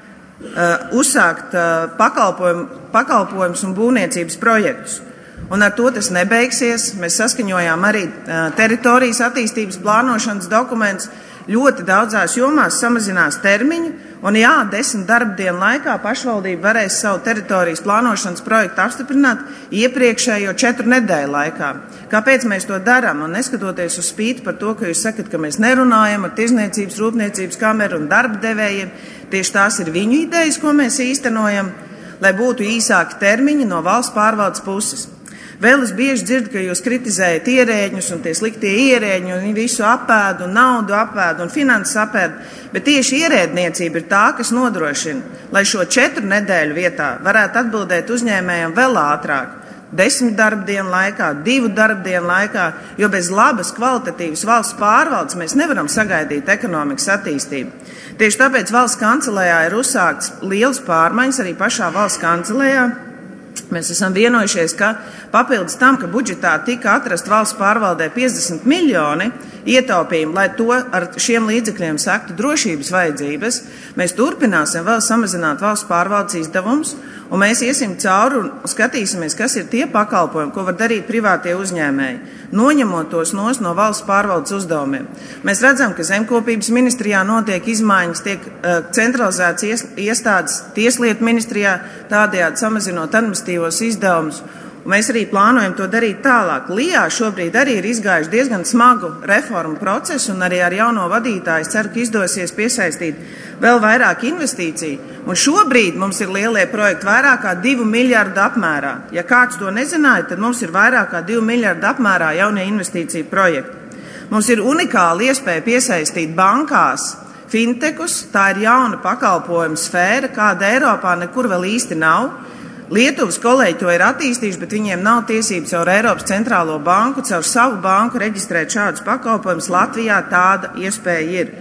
uh, uzsākt uh, pakalpojumu, pakalpojumus un būvniecības projektus. Un ar to tas nebeigsies. Mēs saskaņojām arī uh, teritorijas attīstības plānošanas dokumentus. Ļoti daudzās jomās samazinās termiņu, un jā, desmit darba dienu laikā pašvaldība varēs savu teritorijas plānošanas projektu apstiprināt iepriekšējo četru nedēļu laikā. Kāpēc mēs to darām? Un neskatoties uz spīti par to, ka jūs sakat, ka mēs nerunājam ar tirzniecības, rūpniecības kameru un darba devējiem, tieši tās ir viņu idejas, ko mēs īstenojam, lai būtu īsāki termiņi no valsts pārvaldes puses. Vēl es bieži dzirdu, ka jūs kritizējat ierēģņus un tie sliktie ierēģņi un viņi visu apēdu un naudu apēdu un finanses apēdu, bet tieši ierēdniecība ir tā, kas nodrošina, lai šo četru nedēļu vietā varētu atbildēt uzņēmējiem vēl ātrāk, desmit darba dienu laikā, divu darba dienu laikā, jo bez labas kvalitatīvas valsts pārvaldes mēs nevaram sagaidīt ekonomikas attīstību. Tieši tāpēc valsts kancelējā ir uzsākts liels pārmaiņas arī pašā valsts kancelējā. Mēs esam vienojušies, ka papildus tam, ka budžetā tika atrast valsts pārvaldē piecdesmit miljoni ietaupījumu, lai to ar šiem līdzekļiem sektu drošības vajadzības, mēs turpināsim vēl samazināt valsts pārvaldes izdevumus, un mēs iesim cauri un skatīsimies, kas ir tie pakalpojumi, ko var darīt privātie uzņēmēji, noņemot tos nos no valsts pārvaldes uzdevumiem. Mēs redzam, ka zemkopības ministrijā notiek izmaiņas, tiek uh, centralizētas ies, iestādes tieslietu ministrijā, tādējādi samazinot administratīvos izdevumus. Un mēs arī plānojam to darīt tālāk. Lijā šobrīd arī ir izgājuši diezgan smagu reformu procesu, un arī ar jauno vadītāju ceru, ka izdosies piesaistīt vēl vairāk investīciju. Un šobrīd mums ir lielie projekti vairāk kā divu miljardu apmērā. Ja kāds to nezināja, tad mums ir vairāk kā divu miljardu apmērā jaunie investīciju projekti. Mums ir unikāla iespēja piesaistīt bankās fintechus, tā ir jauna pakalpojuma sfēra, kāda Eiropā nekur vēl īsti nav. Lietuvas kolēģi to ir attīstījuši, bet viņiem nav tiesības caur Eiropas centrālo banku, caur savu banku reģistrēt šādus pakalpojumus. Latvijā tāda iespēja ir.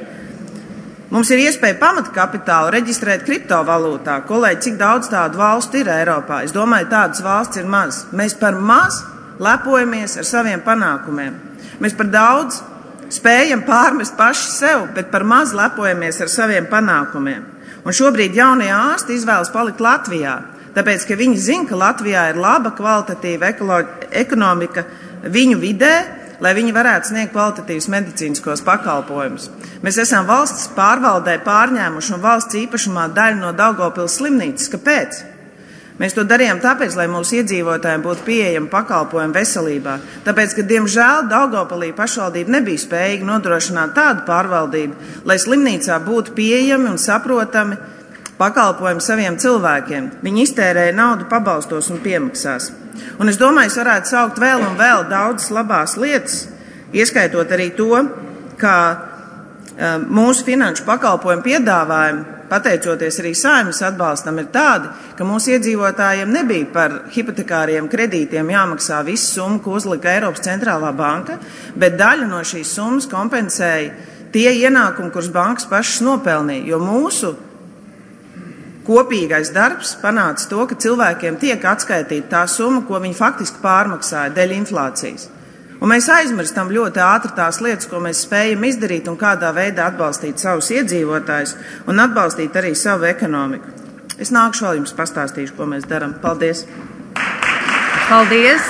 Mums ir iespēja pamatkapitālu reģistrēt kriptovalūtā. Kolēģi, cik daudz tādu valstu ir Eiropā? Es domāju, tādas valsts ir maz. Mēs par maz lepojamies ar saviem panākumiem. Mēs par daudz spējam pārmest paši sev, bet par maz lepojamies ar saviem panākumiem. Un šobrīd jaunie ārsti izvēlas palikt Latvijā. Tāpēc, ka viņi zina, ka Latvijā ir laba kvalitatīva ekonomika viņu vidē, lai viņi varētu sniegt kvalitatīvus medicīniskos pakalpojumus. Mēs esam valsts pārvaldē pārņēmuši un valsts īpašumā daļu no Daugavpils slimnīcas. Kāpēc? Mēs to darījām tāpēc, lai mūsu iedzīvotājiem būtu pieejami pakalpojumi veselībā. Tāpēc, ka, diemžēl, Daugavpilī pašvaldība nebija spējīga nodrošināt tādu pārvaldību, lai slimnīcā būtu pieejami un saprotami pakalpojumu saviem cilvēkiem. Viņi iztērēja naudu pabalstos un piemaksās. Un es domāju, es varētu saukt vēl un vēl daudzas labās lietas, ieskaitot arī to, ka um, mūsu finanšu pakalpojumu piedāvājumi, pateicoties arī Saeimas atbalstam, ir tādi, ka mūsu iedzīvotājiem nebija par hipotekāriem kredītiem jāmaksā visu summu, ko uzlika Eiropas centrālā banka, bet daļu no šīs summas kompensēja tie ienākumi, kurus bankas pašas nopelnīja, jo mūsu kopīgais darbs panāca to, ka cilvēkiem tiek atskaitīta tā summa, ko viņi faktiski pārmaksāja dēļ inflācijas. Un mēs aizmirstam ļoti ātri tās lietas, ko mēs spējam izdarīt un kādā veidā atbalstīt savus iedzīvotājus un atbalstīt arī savu ekonomiku. Es nākšu vēl jums pastāstīšu, ko mēs darām. Paldies! Paldies!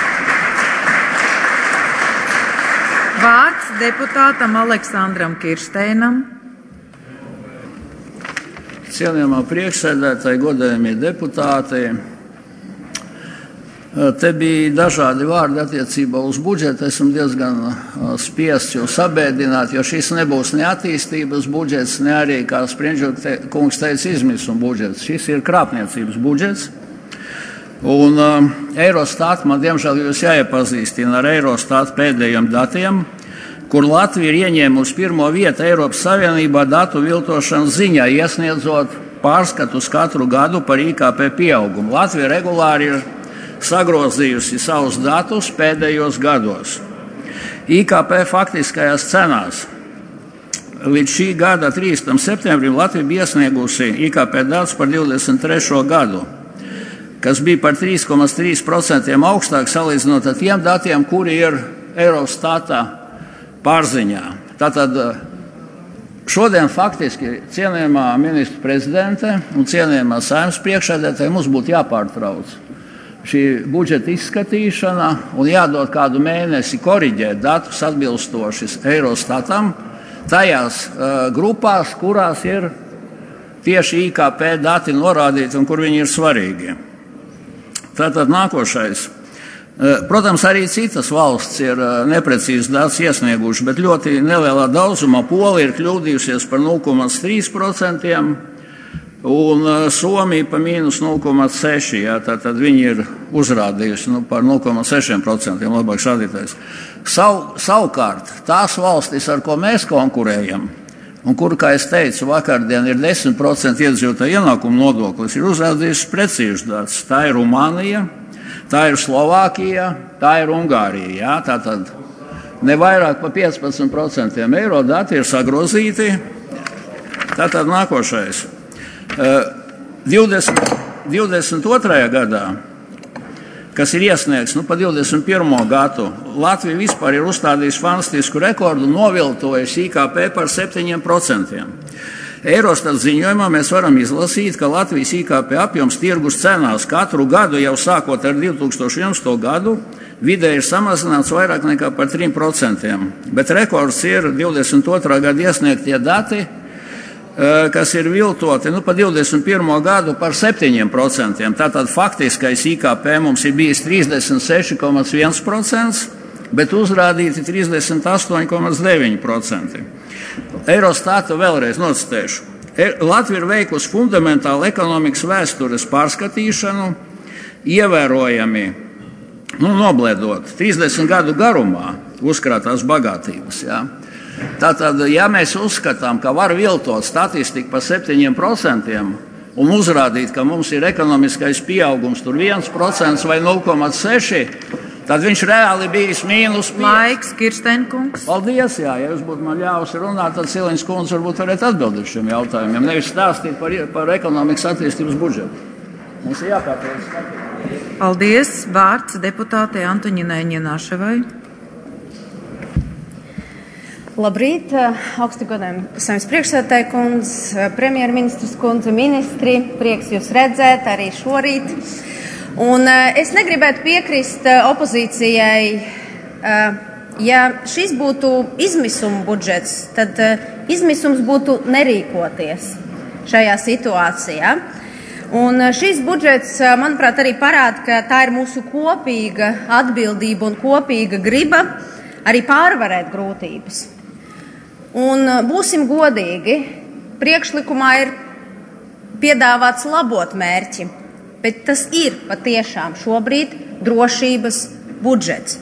Vārds deputātam Aleksandram Kirsteinam. Cienījamā priekšsēdētāji, godējamie deputāti, te bija dažādi vārdi attiecībā uz budžetu. Esmu diezgan spiests jūs sabēdināt, jo šis nebūs ne attīstības budžets, ne arī, kā Sprindžuka te, kungs teica, izmisuma budžets. Šis ir krāpniecības budžets. Un um, Eurostat, man diemžēl jūs jāiepazīstina ar Eurostat pēdējiem datiem, kur Latvija ir ieņēmusi pirmo vietu Eiropas Savienībā datu viltošanas ziņā, iesniedzot pārskatus katru gadu par I K P pieaugumu. Latvija regulāri ir sagrozījusi savus datus pēdējos gados. I K P faktiskajās cenās. Līdz šī gada trīspadsmitam septembrim Latvija bija iesniegusi I K P datus par divdesmit trešo gadu, kas bija par trīs komā trīs procenti augstāk salīdzinot ar tiem datiem, kuri ir Eurostata pārziņā. Tātad šodien faktiski cienījamā ministra prezidente un cienījamā Saeimas priekšsēdētāja mums būtu jāpārtrauc šī budžeta izskatīšana un jādod kādu mēnesi koriģēt datus atbilstoši Eurostatam tajās uh, grupās, kurās ir tieši I K P dati norādīti un kur viņi ir svarīgi. Tātad nākošais. Uh, protams, arī citas valsts ir uh, neprecīzas datus iesnieguši, bet ļoti nelielā daudzumā Polija ir kļūdījusies par nulle komā trīs procenti un uh, Somija pa mīnus nulle komā seši, jā, tātad viņi ir uzrādījusi nu, par nulle komā seši procenti labāks rādītājs. Sav, savukārt, tās valstis, ar ko mēs konkurējam, un kur, kā es teicu, vakardien ir desmit procenti iedzīvotāju ienākumu nodoklis, ir uzrādījusi precīzs datus. Tā ir Rumānija, tā ir Slovākija, tā ir Ungārija, jā, tātad ne vairāk pa piecpadsmit procenti eiro dati ir sagrozīti. Tātad nākošais. divdesmit, divdesmit otrajā gadā, kas ir iesniegts nu, pa divdesmit pirmo gadu, Latvija vispār ir uzstādījusi fantastisku rekordu, noviltojusi I K P par septiņiem procentiem. Eurostat ziņojumā mēs varam izlasīt, ka Latvijas I K P apjoms tirgus cenās katru gadu, jau sākot ar divi tūkstoši vienpadsmito gadu, vidē ir samazināts vairāk nekā par trim procentiem. Bet rekords ir divdesmit otrā gada iesniegtie dati, kas ir viltoti nu, pa divdesmit pirmo gadu par septiņiem procentiem. Tātad faktiskais I K P mums ir bijis trīsdesmit seši komā viens procents, bet uzrādīti trīsdesmit astoņi komā deviņi procenti. Eurostatu vēlreiz nocitēšu. Latvija ir veikusi fundamentālu ekonomikas vēstures pārskatīšanu, ievērojami nu, noblēdot trīsdesmit gadu garumā uzkrātās bagātības. Jā. Tātad, ja mēs uzskatām, ka var viltot statistiku par septiņiem procentiem un uzrādīt, ka mums ir ekonomiskais pieaugums tur viens procents vai nulle komā seši, tad viņš reāli bijis mīnus pieci. Laiks, Kirsteinkungs. Paldies, jā, ja jūs būtu man ļāvusi runāt, tad Siliņas kundze varbūt varētu atbildēt šiem jautājumiem, nevis stāstīt par, par ekonomikas attīstības budžetu. Mums ir jāpārtrauc skatīt. Paldies. Vārds deputātei Antoņinai Ņināševai. Labrīt, augsti godājumi Saeimas priekšsēdētāja kundze, premjerministrs kundze, ministri, prieks jūs redzēt arī šorīt. Un es negribētu piekrist opozīcijai, ja šis būtu izmisuma budžets, tad izmisums būtu nerīkoties šajā situācijā. Un šis budžets, manuprāt, arī parāda, ka tā ir mūsu kopīga atbildība un kopīga griba arī pārvarēt grūtības. Un būsim godīgi, priekšlikumā ir piedāvāts labot mērķi, bet tas ir patiešām šobrīd drošības budžets.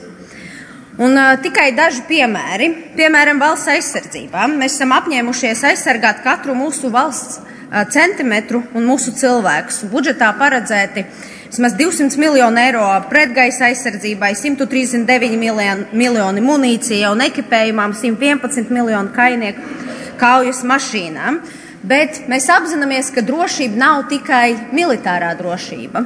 Un uh, tikai daži piemēri. Piemēram, valsts aizsardzībā. Mēs esam apņēmušies aizsargāt katru mūsu valsts uh, centimetru un mūsu cilvēkus. Budžetā paredzēti vismaz divsimt miljonu eiro pretgaisa aizsardzībai, simt trīsdesmit deviņi miljoni munīcija un ekipējumam, simt vienpadsmit miljonu kainieku kaujas mašīnām. Bet mēs apzināmies, ka drošība nav tikai militārā drošība.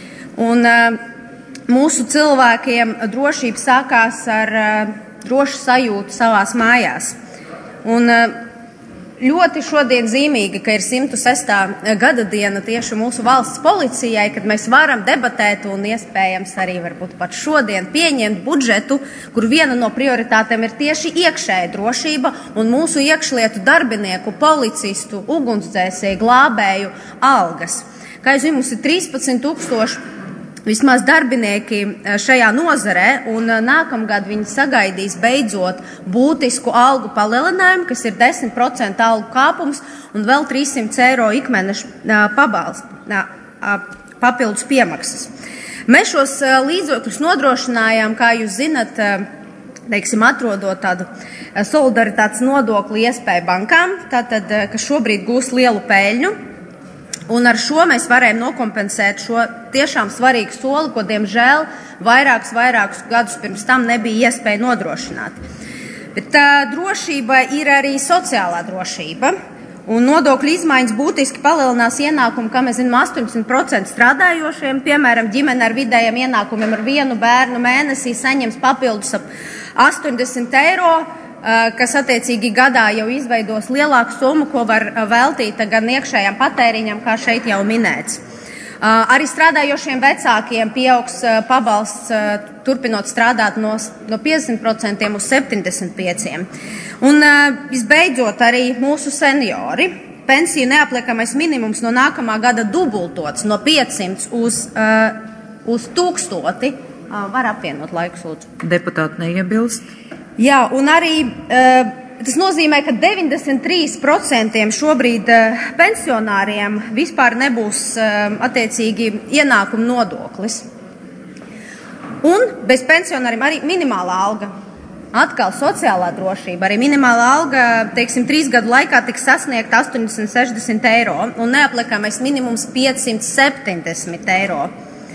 Un uh, mūsu cilvēkiem drošība sākās ar uh, drošu sajūtu savās mājās. Un uh, ļoti šodien zīmīgi, ka ir simtu sestā gada diena tieši mūsu valsts policijai, kad mēs varam debatēt un iespējams arī varbūt pat šodien pieņemt budžetu, kur viena no prioritātēm ir tieši iekšēja drošība un mūsu iekšlietu darbinieku, policistu, ugunsdzēsēju, glābēju algas. Kā jūs zināt, mums ir trīspadsmit tūkstoši vismaz darbinieki šajā nozarē, un nākamgad viņi sagaidīs beidzot būtisku algu palielinājumu, kas ir desmit procenti algu kāpums un vēl trīssimts eiro ikmēneša pabalstu, papildus piemaksas. Mēs šos līdzekļus nodrošinājām, kā jūs zinat, teiksim, atrodot tādu solidaritātes nodokli iespēju bankām, tātad, kas šobrīd gūs lielu peļņu. Un ar šo mēs varējām nokompensēt šo tiešām svarīgu soli, ko, diemžēl, vairākus, vairākus gadus pirms tam nebija iespēja nodrošināt. Bet tā drošība ir arī sociālā drošība, un nodokļu izmaiņas būtiski palielinās ienākumu, kā mēs zinām, astoņdesmit procenti strādājošiem, piemēram, ģimene ar vidējiem ienākumiem ar vienu bērnu mēnesī saņems papildus ap astoņdesmit eiro, kas attiecīgi gadā jau izveidos lielāku summu, ko var veltīt gan iekšējām patēriņam, kā šeit jau minēts. Arī strādājošiem vecākiem pieaugs pabalsts, turpinot strādāt no, no piecdesmit procentiem uz septiņdesmit pieciem procentiem. Un visbeidzot arī mūsu seniori. Pensiju neapliekamais minimums no nākamā gada dubultots no piecsimt uz, uz tūkstoti. Var apvienot laikus, lūdzu. Deputāti neiebilst. Jā, un arī uh, tas nozīmē, ka deviņdesmit trīs procenti šobrīd uh, pensionāriem vispār nebūs uh, attiecīgi ienākuma nodoklis. Un bez pensionāriem arī minimālā alga. Atkal sociālā drošība. Arī minimālā alga, teiksim, trīs gadu laikā tiks sasniegta astoņdesmit sešdesmit eiro un neapliekamais minimums piecsimt septiņdesmit eiro.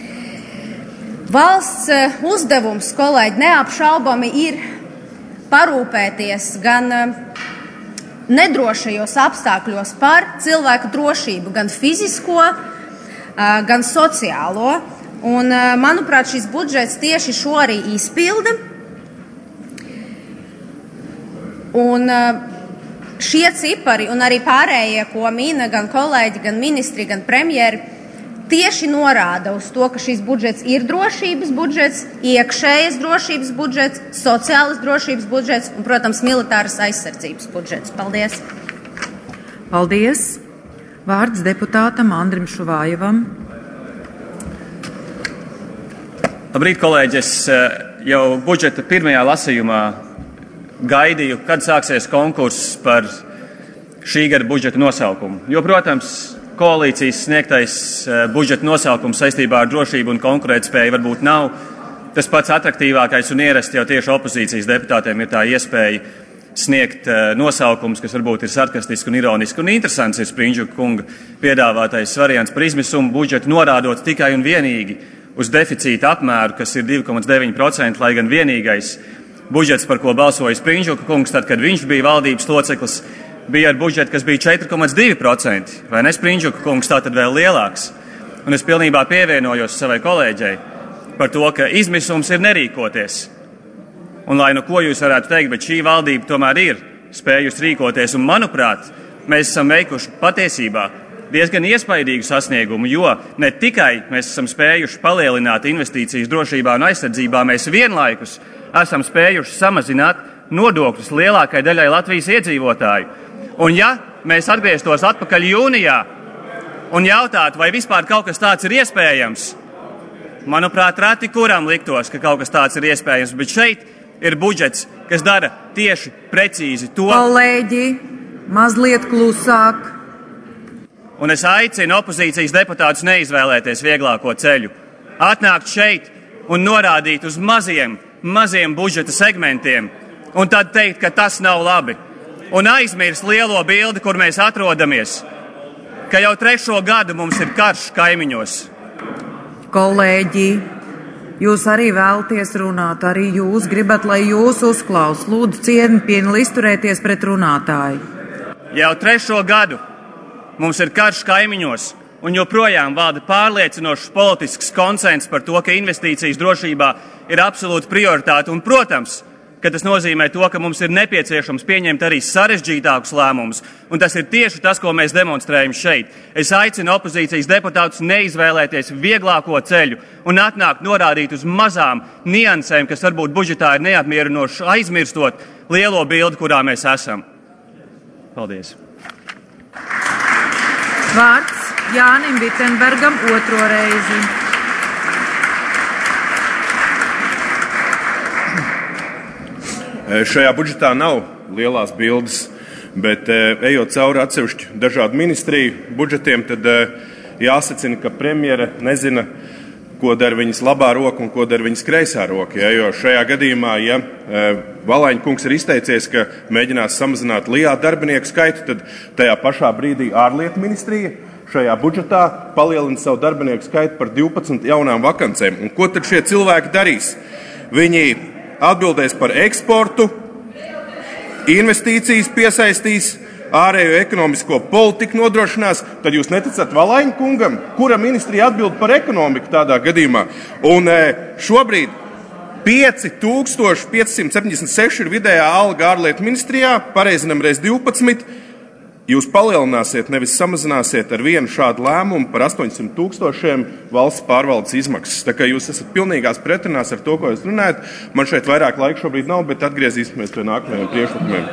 Valsts uh, uzdevums, kolēģi, neapšaubami ir parūpēties gan nedrošajos apstākļos par cilvēku drošību, gan fizisko, gan sociālo. Un, manuprāt, šis budžets tieši šo arī izpilda. Un šie cipari un arī pārējie, ko mina gan kolēģi, gan ministri, gan premjeri, tieši norāda uz to, ka šis budžets ir drošības budžets, iekšējas drošības budžets, sociālas drošības budžets un, protams, militāras aizsardzības budžets. Paldies! Paldies! Vārds deputātam Andrim Šuvājevam. Labrīt, kolēģi! Es jau budžeta pirmajā lasījumā gaidīju, kad sāksies konkurss par šī gada budžeta nosaukumu. Jo, protams, koalīcijas sniegtais budžeta nosaukums saistībā ar drošību un konkurētspēju varbūt nav tas pats atraktīvākais un ierasts, jau tieši opozīcijas deputātiem ir tā iespēja sniegt nosaukums, kas varbūt ir sarkastiski un ironiski un interesants, ir Sprindžuka kunga piedāvātais variants par izmisumu budžetu, norādot tikai un vienīgi uz deficīta apmēru, kas ir divi komats deviņi procenti, lai gan vienīgais budžets, par ko balsoja Sprindžuka kungs, tad, kad viņš bija valdības loceklis, bija ar budžetu, kas bija četri komats divi procenti, vai ne, Sprindžuka kungs, tā tad vēl lielāks. Un es pilnībā pievienojos savai kolēģei par to, ka izmisums ir nerīkoties. Un lai nu ko jūs varētu teikt, bet šī valdība tomēr ir spējusi rīkoties, un manuprāt, mēs esam veikuši patiesībā diezgan iespaidīgu sasniegumu, jo ne tikai mēs esam spējuši palielināt investīcijas drošībā un aizsardzībā, mēs vienlaikus esam spējuši samazināt nodokļus lielākai daļai Latvijas iedzīvotāju. Un ja mēs atgrieztos atpakaļ jūnijā un jautātu, vai vispār kaut kas tāds ir iespējams, manuprāt, reti kuram liktos, ka kaut kas tāds ir iespējams, bet šeit ir budžets, kas dara tieši precīzi to. Kolēģi, mazliet klusāk. Un es aicinu opozīcijas deputātus neizvēlēties vieglāko ceļu. Atnākt šeit un norādīt uz maziem, maziem budžeta segmentiem, un tad teikt, ka tas nav labi. Un aizmirst lielo bildi, kur mēs atrodamies, ka jau trešo gadu mums ir karš kaimiņos. Kolēģi, jūs arī vēlaties runāt, arī jūs gribat, lai jūs uzklaus. Lūdzu, cieņpilni izturēties pret runātāju. Jau trešo gadu mums ir karš kaimiņos, un joprojām valda pārliecinošs politisks konsens par to, ka investīcijas drošībā ir absolūta prioritāte. Un, protams, ka tas nozīmē to, ka mums ir nepieciešams pieņemt arī sarežģītākus lēmumus, un tas ir tieši tas, ko mēs demonstrējam šeit. Es aicinu opozīcijas deputātus neizvēlēties vieglāko ceļu un atnākt norādīt uz mazām niansēm, kas varbūt budžetā ir neapmierinošas, aizmirstot lielo bildi, kurā mēs esam. Paldies. Vārds Jānim Vitenbergam otro reizi. Šajā budžetā nav lielās bildes, bet ejot cauri atsevišķu dažādu ministriju budžetiem, tad jāsacina, ka premjera nezina, ko dara viņas labā roka un ko dara viņas kreisā roka. Ja, jo šajā gadījumā, ja Valaņa kungs ir izteicies, ka mēģinās samazināt Lijā darbinieku skaitu, tad tajā pašā brīdī ārlietu ministrija šajā budžetā palielina savu darbinieku skaitu par divpadsmit jaunām vakancēm. Un ko tad šie cilvēki darīs? Viņi atbildēs par eksportu, investīcijas piesaistīs, ārējo ekonomisko politiku nodrošinās, tad jūs neticat Valaņa kungam, kura ministrija atbild par ekonomiku tādā gadījumā. Un šobrīd pieci tūkstoši pieci simti septiņdesmit seši ir vidējā alga ārlietu ministrijā, pareizinam reiz divpadsmit. Jūs palielināsiet, nevis samazināsiet ar vienu šādu lēmumu par astoņsimt tūkstošiem valsts pārvaldes izmaksas. Tā kā jūs esat pilnīgās pretrunās ar to, ko jūs runājat, man šeit vairāk laika šobrīd nav, bet atgriezīsimies pie nākamajiem priekšlikumiem.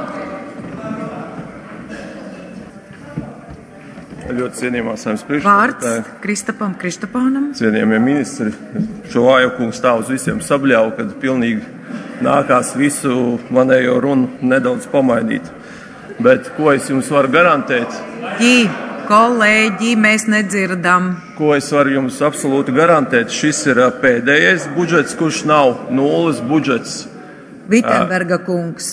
Ļoti cienījamā Saeimas priekšsēdētāja. Vārds Kristapam Kristapānam. Cienījamie ministri, šo vāju kungu stāv uz visiem sabļauj, kad pilnīgi nākās visu manējo runu nedaudz pamainīt. Bet ko es jums varu garantēt? Jī, kolēģi, mēs nedzirdam. Ko es varu jums absolūti garantēt? Šis ir pēdējais budžets, kurš nav nulles budžets. Vitenberga kungs.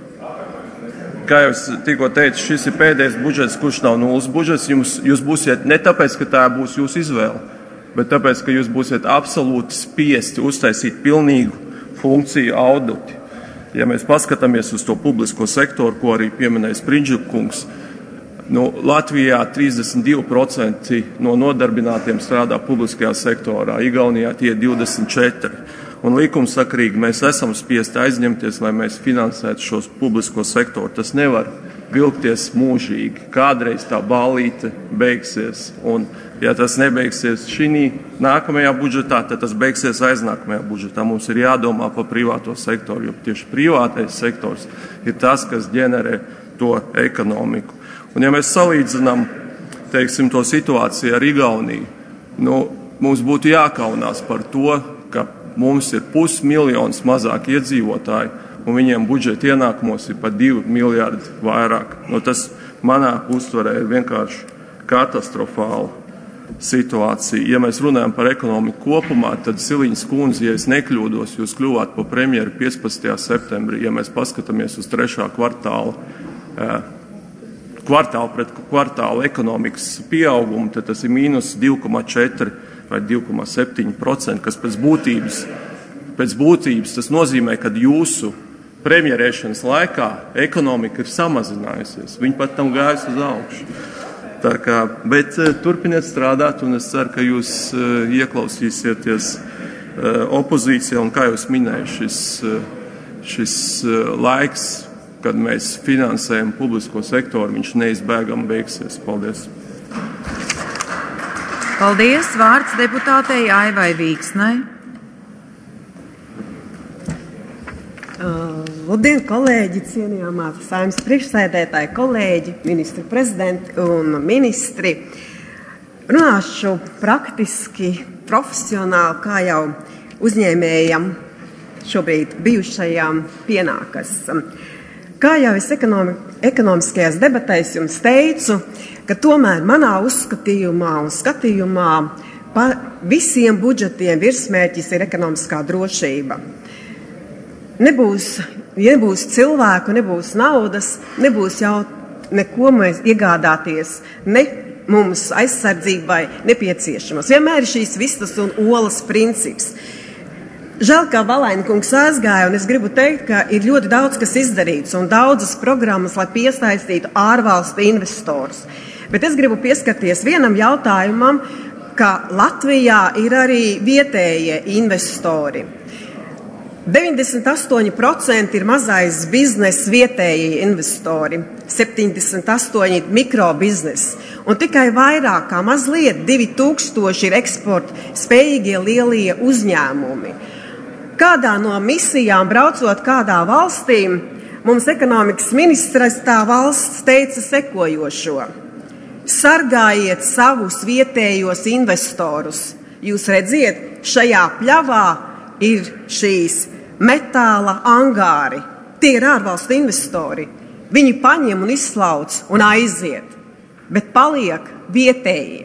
Kā jau es tikko teicu, šis ir pēdējais budžets, kurš nav nulles budžets. Jums, jūs būsiet ne tāpēc, ka tā būs jūsu izvēle, bet tāpēc, ka jūs būsiet absolūti spiesti uztaisīt pilnīgu funkciju auditu. Ja mēs paskatāmies uz to publisko sektoru, ko arī pieminēja Sprindžukungs, nu, Latvijā trīsdesmit divi procenti no nodarbinātiem strādā publiskajā sektorā, Igaunijā tie divdesmit četri procenti. Un likumsakrīgi mēs esam spiesti aizņemties, lai mēs finansētu šos publisko sektoru. Tas nevar vilkties mūžīgi. Kādreiz tā ballīte beigsies, un ja tas nebeigsies šī nākamajā budžetā, tad tas beigsies aiznākamajā budžetā. Mums ir jādomā par privāto sektoru, jo tieši privātais sektors ir tas, kas ģenerē to ekonomiku. Un ja mēs salīdzinām, teiksim, to situāciju ar Igauniju, nu, mums būtu jākaunās par to, ka mums ir pusmiljons mazāk iedzīvotāji, un viņiem budžeta ienākumos ir pat divi miljardi vairāk. Nu, tas manā uztverē ir vienkārši katastrofāla situācija. Ja mēs runājam par ekonomiku kopumā, tad Siliņas kundze, ja es nekļūdos, jūs kļuvāt par premjeru piecpadsmitajā septembrī. Ja mēs paskatāmies uz trešā kvartāla, kvartāla pret kvartāla ekonomikas pieaugumu, tad tas ir mīnus divi komats četri vai divi komats septiņi procenti, kas pēc būtības, pēc būtības tas nozīmē, ka jūsu premjerēšanas laikā ekonomika ir samazinājusies. Viņa pat nav gājusi uz augšu. Tā kā, bet turpiniet strādāt, un es ceru, ka jūs ieklausīsieties opozīcijā, un kā jūs minēju, šis, šis laiks, kad mēs finansējam publisko sektoru, viņš neizbēgam beigsies. Paldies! Paldies! Vārds deputātei Aivai Vīksnai. Uh, labdien, kolēģi, cienījamā Saeimas priekšsēdētāji, kolēģi, ministri prezidenti un ministri. Runāšu praktiski, profesionāli, kā jau uzņēmējam šobrīd bijušajām pienākas. Kā jau es ekonomi, ekonomiskajās debatēs jums teicu, ka tomēr manā uzskatījumā un skatījumā pa visiem budžetiem virsmērķis ir ekonomiskā drošība. Nebūs, ja nebūs cilvēku, nebūs naudas, nebūs jau neko mēs iegādāties, ne mums aizsardzībai nepieciešamas. Vienmēr ir šīs vistas un olas princips. Žēl, ka Valaina kungs aizgāja, un es gribu teikt, ka ir ļoti daudz, kas izdarīts, un daudzas programmas, lai piesaistītu ārvalstu investorus. Bet es gribu pieskarties vienam jautājumam, ka Latvijā ir arī vietējie investori. deviņdesmit astoņi procenti ir mazais biznes vietējie investori, septiņdesmit astoņi mikrobiznesi, un tikai vairāk kā mazliet divi tūkstoši ir eksporta spējīgie lielie uzņēmumi. Kādā no misijām braucot kādā valstī, mums ekonomikas ministrs tā valsts teica sekojošo: sargājiet savus vietējos investorus. Jūs redziet, šajā pļavā ir šīs metāla angāri. Tie ir ārvalstu investori. Viņi paņem un izslauc un aiziet, bet paliek vietējie,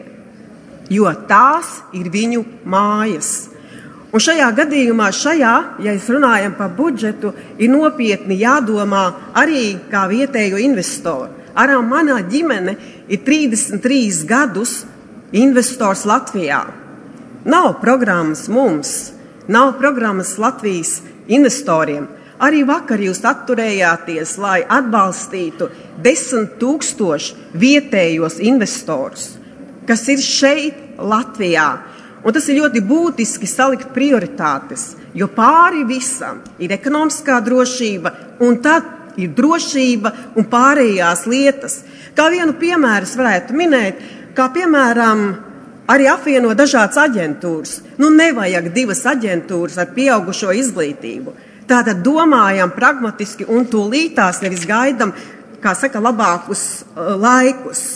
jo tās ir viņu mājas. Un šajā gadījumā, šajā, ja es runājam par budžetu, ir nopietni jādomā arī kā vietējo investoru. Arī manā ģimene ir trīsdesmit trīs gadus investors Latvijā. Nav programmas mums, nav programmas Latvijas investoriem. Arī vakar jūs atturējāties, lai atbalstītu desmit tūkstoši vietējos investorus, kas ir šeit Latvijā. Un tas ir ļoti būtiski salikt prioritātes, jo pāri visam ir ekonomiskā drošība, un tad ir drošība un pārējās lietas. Kā vienu piemēru es varētu minēt, kā piemēram arī apvieno dažādas aģentūras. Nu, nevajag divas aģentūras ar pieaugušo izglītību. Tātad domājam pragmatiski un tūlītās, nevis gaidam, kā saka, labākus uh, laikus.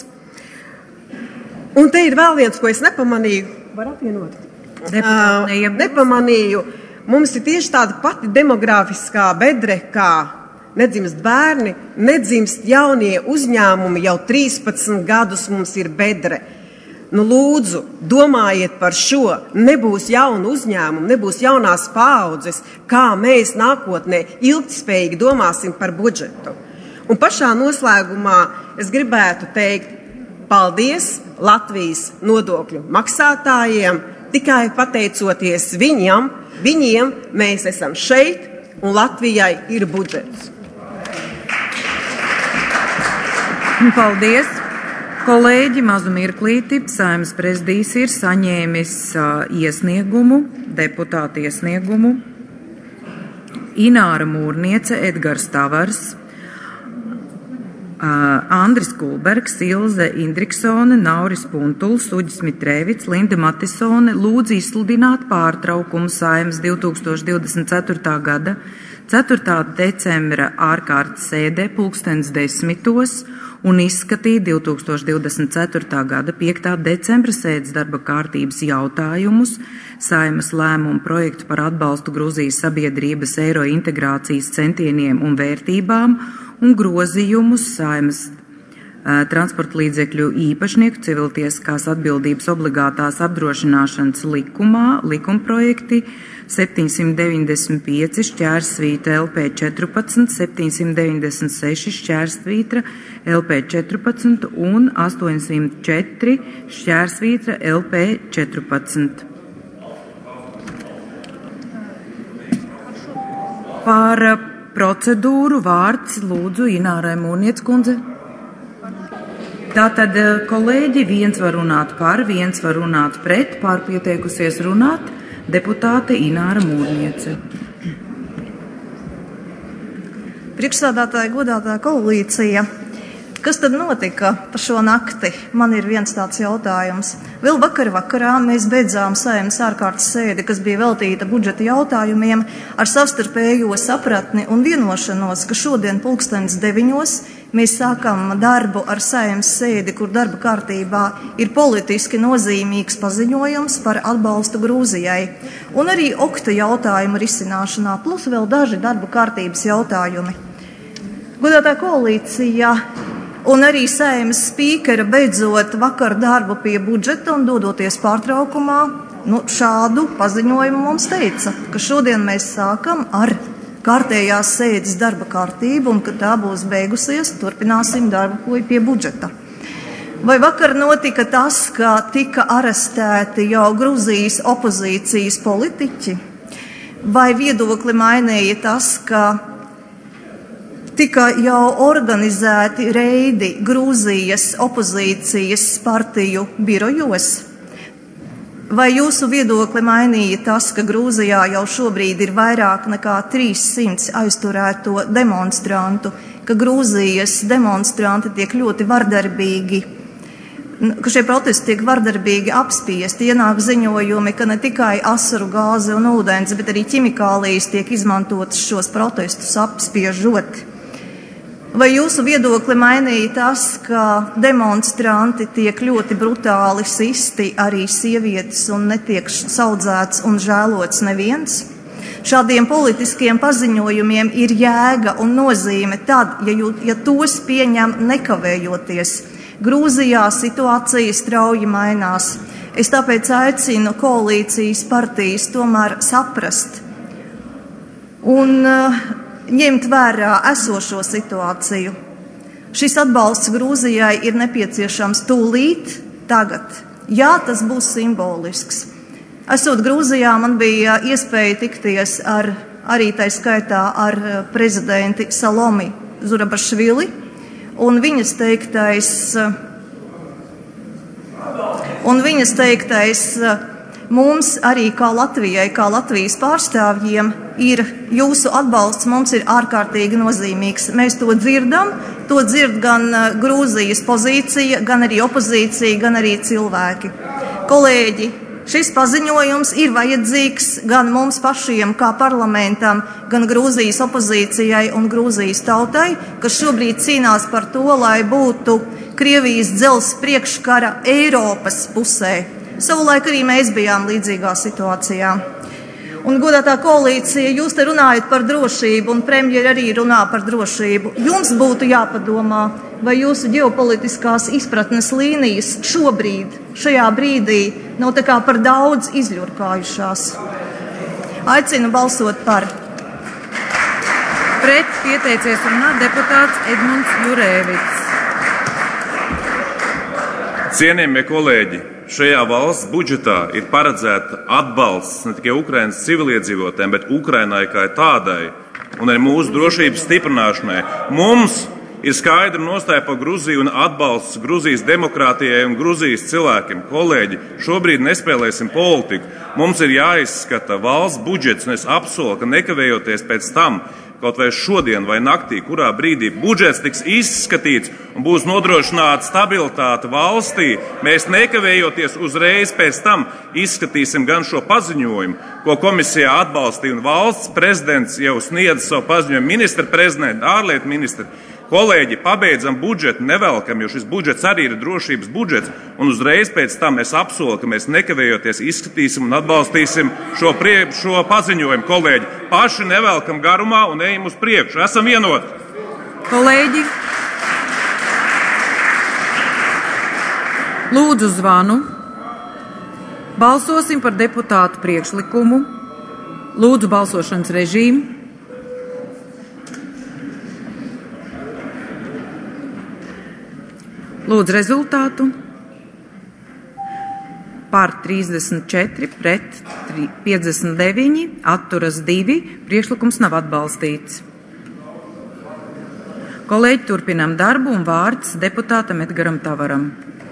Un te ir vēl viens, ko es nepamanīju. Var apvienot? Uh, nepamanīju. Mums ir tieši tāda pati demografiskā bedre, kā nedzimst bērni, nedzimst jaunie uzņēmumi, jau trīspadsmit gadus mums ir bedre. Nu, lūdzu, domājiet par šo. Nebūs jaunu uzņēmumu, nebūs jaunās paaudzes, kā mēs nākotnē ilgtspējīgi domāsim par budžetu. Un pašā noslēgumā es gribētu teikt paldies Latvijas nodokļu maksātājiem. Tikai pateicoties viņam, viņiem mēs esam šeit un Latvijai ir budžets. Paldies! Kolēģi, mazu mirklīti, Saeimas prezidijs ir saņēmis uh, iesniegumu, deputātu iesniegumu. Ināra Mūrniece, Edgars Tavars, uh, Andris Kulbergs, Ilze Indriksone, Nauris Puntuls, Uģis Mitrēvits, Linda Matisone lūdz izsludināt pārtraukumu Saeimas divi tūkstoši divdesmit ceturtā gada ceturtā decembra ārkārtas sēdē pulkstens desmitos un izskatīt divi tūkstoši divdesmit ceturtā gada piektā decembra sēdes darba kārtības jautājumus, Saeimas lēmumu projektu par atbalstu Gruzijas sabiedrības eiro integrācijas centieniem un vērtībām un grozījumus Saeimas uh, transporta līdzekļu īpašnieku civiltieskās atbildības obligātās apdrošināšanas likumā, likumprojekti septiņsimt deviņdesmit pieci šķērsvītra L P četrpadsmit, septiņsimt deviņdesmit seši šķērsvītra L P četrpadsmit un astoņsimt četri šķērsvītra L P četrpadsmit. Par procedūru vārds lūdzu Inārai Mūrniec kundze. Tātad, kolēģi, viens var runāt par, viens var runāt pret, pār pieteikusies runāt deputāte Ināra Mūrniece. Priekšsādātāja, godātā koalīcija, kas tad notika pa šo nakti? Man ir viens tāds jautājums. Vēl vakar vakarā mēs beidzām Saeimas ārkārtas sēdi, kas bija veltīta budžeta jautājumiem, ar savstarpējo sapratni un vienošanos, ka šodien pulkstens deviņos mēs sākam darbu ar Saeimas sēdi, kur darba kārtībā ir politiski nozīmīgs paziņojums par atbalstu Grūzijai un arī okta jautājumu risināšanā, plus vēl daži darba kārtības jautājumi. Godātā koalīcija, Un arī Saeimas spīkera beidzot vakar darbu pie budžeta un dodoties pārtraukumā, nu, šādu paziņojumu mums teica, ka šodien mēs sākam ar kārtējās sēdes darba kārtību un, kad tā būs beigusies, turpināsim darbu pie budžeta. Vai vakar notika tas, ka tika arestēti jau Gruzijas opozīcijas politiķi? Vai viedokli mainīja tas, ka tika jau organizēti reidi Grūzijas opozīcijas partiju birojos? Vai jūsu viedokli mainīja tas, ka Grūzijā jau šobrīd ir vairāk nekā trīssimts aizturēto demonstrantu, ka Grūzijas demonstranti tiek ļoti vardarbīgi, ka šie protesti tiek vardarbīgi apspiesti, ienāk ziņojumi, ka ne tikai asaru gāze un ūdens, bet arī ķimikālijas tiek izmantotas šos protestus apspiežot? Vai jūsu viedokli mainīja tas, ka demonstranti tiek ļoti brutāli sisti, arī sievietes, un netiek saudzēts un žēlots neviens? Šādiem politiskiem paziņojumiem ir jēga un nozīme tad, ja, jū, ja tos pieņem nekavējoties. Grūzijā situācija strauji mainās. Es tāpēc aicinu koalīcijas partijas tomēr saprast un uh, ņemt vērā esošo situāciju. Šis atbalsts Grūzijai ir nepieciešams tūlīt, tagad. Jā, tas būs simbolisks. Esot Grūzijā, man bija iespēja tikties ar, arī tai skaitā ar prezidenti Salomi Zurabašvili, un viņas teiktais, un viņas teiktais mums arī kā Latvijai, kā Latvijas pārstāvjiem, ir jūsu atbalsts mums ir ārkārtīgi nozīmīgs. Mēs to dzirdam, to dzird gan Grūzijas pozīcija, gan arī opozīcija, gan arī cilvēki. Kolēģi, šis paziņojums ir vajadzīgs gan mums pašiem kā parlamentam, gan Grūzijas opozīcijai un Grūzijas tautai, kas šobrīd cīnās par to, lai būtu Krievijas dzelzs priekškara Eiropas pusē. Savulaik arī mēs bijām līdzīgā situācijā. Un, godātā koalīcija, jūs te runājat par drošību, un premjeri arī runā par drošību. Jums būtu jāpadomā, vai jūsu ģeopolitiskās izpratnes līnijas šobrīd, šajā brīdī, nav tā kā par daudz izļurkājušās. Aicinu balsot par. Pret pieteicies runāt deputāts Edmunds Jurēvics. Cienījamie kolēģi, šajā valsts budžetā ir paredzēta atbalsts ne tikai Ukrainas civiliedzīvotājiem, bet Ukrainai kā tādai un arī mūsu drošības stiprināšanai. Mums ir skaidra nostāja par Gruziju un atbalsts Gruzijas demokrātijai un Gruzijas cilvēkiem. Kolēģi, šobrīd nespēlēsim politiku. Mums ir jāizskata valsts budžets, un es apsolu, ka nekavējoties pēc tam, kaut vai šodien vai naktī, kurā brīdī budžets tiks izskatīts un būs nodrošināta stabilitāte valstī, mēs nekavējoties uzreiz pēc tam izskatīsim gan šo paziņojumu, ko komisijā atbalstīja un valsts prezidents jau sniedz savu paziņojumu ministra prezidenta, ārlietu ministra. Kolēģi, pabeidzam budžetu, nevelkam, jo šis budžets arī ir drošības budžets, un uzreiz pēc tam es apsolu, ka mēs nekavējoties izskatīsim un atbalstīsim šo, prie, šo paziņojumu. Kolēģi, paši nevelkam garumā un ejam uz priekšu. Esam vienoti. Kolēģi, lūdzu zvanu. Balsosim par deputātu priekšlikumu. Lūdzu balsošanas režīmu. Lūdzu rezultātu. Par trīsdesmit četri, pret piecdesmit deviņi, atturas divi, priekšlikums nav atbalstīts. Kolēģi, turpinām darbu un vārds deputātam Edgaram Tavaram.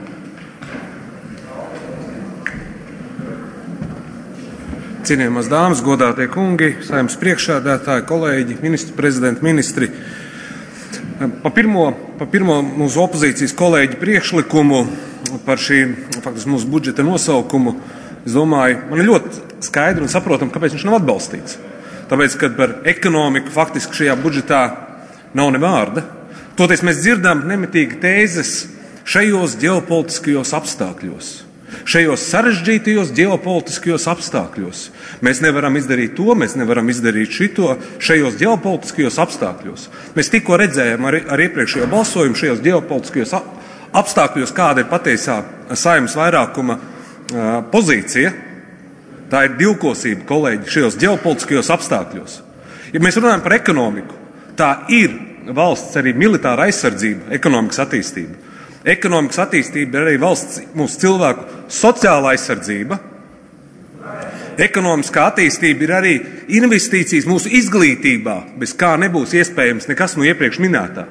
Cienījamās dāmas, godātie kungi, Saeimas priekšsēdētāji, kolēģi, ministri, prezidenti, ministri. Pa pirmo, pa pirmo mūsu opozīcijas kolēģi priekšlikumu par šī, faktiski mūsu budžeta nosaukumu, es domāju, man ir ļoti skaidri un saprotam, kāpēc viņš nav atbalstīts. Tāpēc, ka par ekonomiku faktiski šajā budžetā nav ne vārda. Toties mēs dzirdam nemitīgi tēzes šajos ģeopolitiskajos apstākļos. Šajos sarežģītajos ģeopolitiskajos apstākļos. Mēs nevaram izdarīt to, mēs nevaram izdarīt šito šajos ģeopolitiskajos apstākļos. Mēs tikko redzējām ar, ar iepriekšējo balsojumu šajos ģeopolitiskajos apstākļos, kāda ir patiesā Saeimas vairākuma uh, pozīcija. Tā ir divkosība, kolēģi, šajos ģeopolitiskajos apstākļos. Ja mēs runājam par ekonomiku, tā ir valsts arī militāra aizsardzība, ekonomikas attīstība. Ekonomikas attīstība ir arī valsts mūsu cilvēku sociāla aizsardzība. Ekonomiskā attīstība ir arī investīcijas mūsu izglītībā, bez kā nebūs iespējams nekas no iepriekš minētā.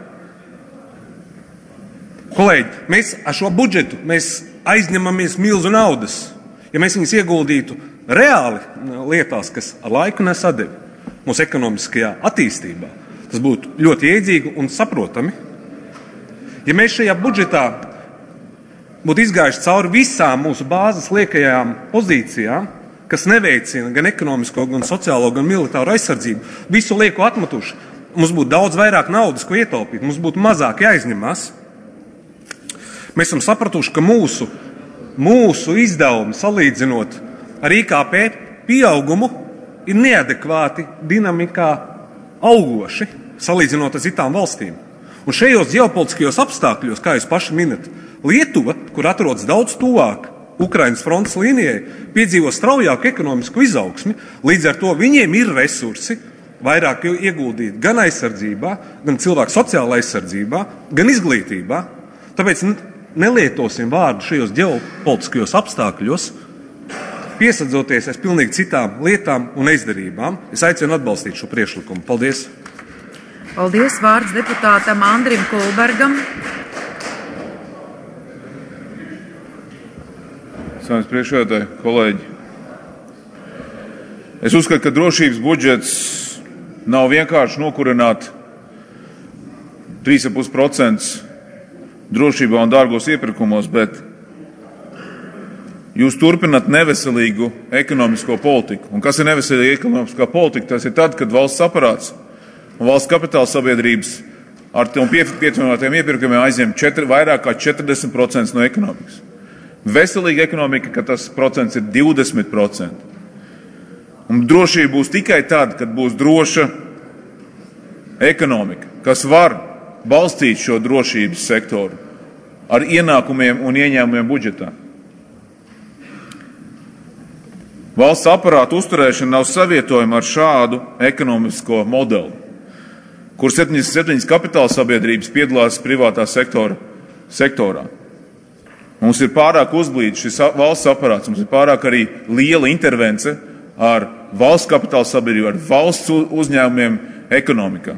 Kolēģi, mēs ar šo budžetu mēs aizņemamies milzu naudas. Ja mēs viņus ieguldītu reāli lietās, kas ar laiku nes atdevi mūsu ekonomiskajā attīstībā, tas būtu ļoti iedzīgi un saprotami. Ja mēs šajā budžetā būtu izgājuši cauri visām mūsu bāzes liekajām pozīcijām, kas neveicina gan ekonomisko, gan sociālo, gan militāro aizsardzību, visu lieku atmetuši, mums būtu daudz vairāk naudas, ko ietaupīt, mums būtu mazāk jāizņemās. Mēs esam sapratuši, ka mūsu, mūsu izdevumi salīdzinot ar I K P pieaugumu ir neadekvāti dinamikā augoši, salīdzinot ar citām valstīm. Un šajos ģeopolitiskajos apstākļos, kā jūs paši minat, Lietuva, kur atrodas daudz tuvāk Ukrainas frontes līnijai, piedzīvo straujāku ekonomisku izaugsmi, līdz ar to viņiem ir resursi vairāk ieguldīt gan aizsardzībā, gan cilvēku sociālā aizsardzībā, gan izglītībā. Tāpēc nelietosim vārdu šajos ģeopolitiskajos apstākļos, piesadzoties aiz pilnīgi citām lietām un izdarībām. Es aicinu atbalstīt šo priekšlikumu. Paldies! Paldies, vārds deputātam Andrim Kulbergam. Saimnes priekšsēdētāji, kolēģi. Es uzskatu, ka drošības budžets nav vienkārši nokurināt trīs komats pieci procenti drošībā un dārgos iepirkumos, bet jūs turpināt neveselīgu ekonomisko politiku. Un kas ir neveselīga ekonomiskā politika? Tas ir tad, kad valsts aparāts un valsts kapitāla sabiedrības ar tiem pievienotiem iepirkumiem aizņem četri, vairāk kā četrdesmit procenti no ekonomikas. Veselīga ekonomika, ka tas procents ir divdesmit procenti. Un drošība būs tikai tad, kad būs droša ekonomika, kas var balstīt šo drošības sektoru ar ienākumiem un ieņēmumiem budžetā. Valsts aparāta uzturēšana nav savietojama ar šādu ekonomisko modeli, kur septiņdesmit septiņas kapitāla sabiedrības piedalās privātā sektora, sektorā. Mums ir pārāk uzblīdis šis valsts aparāts, mums ir pārāk arī liela intervence ar valsts kapitāla sabiedrību, ar valsts uzņēmumiem ekonomikā.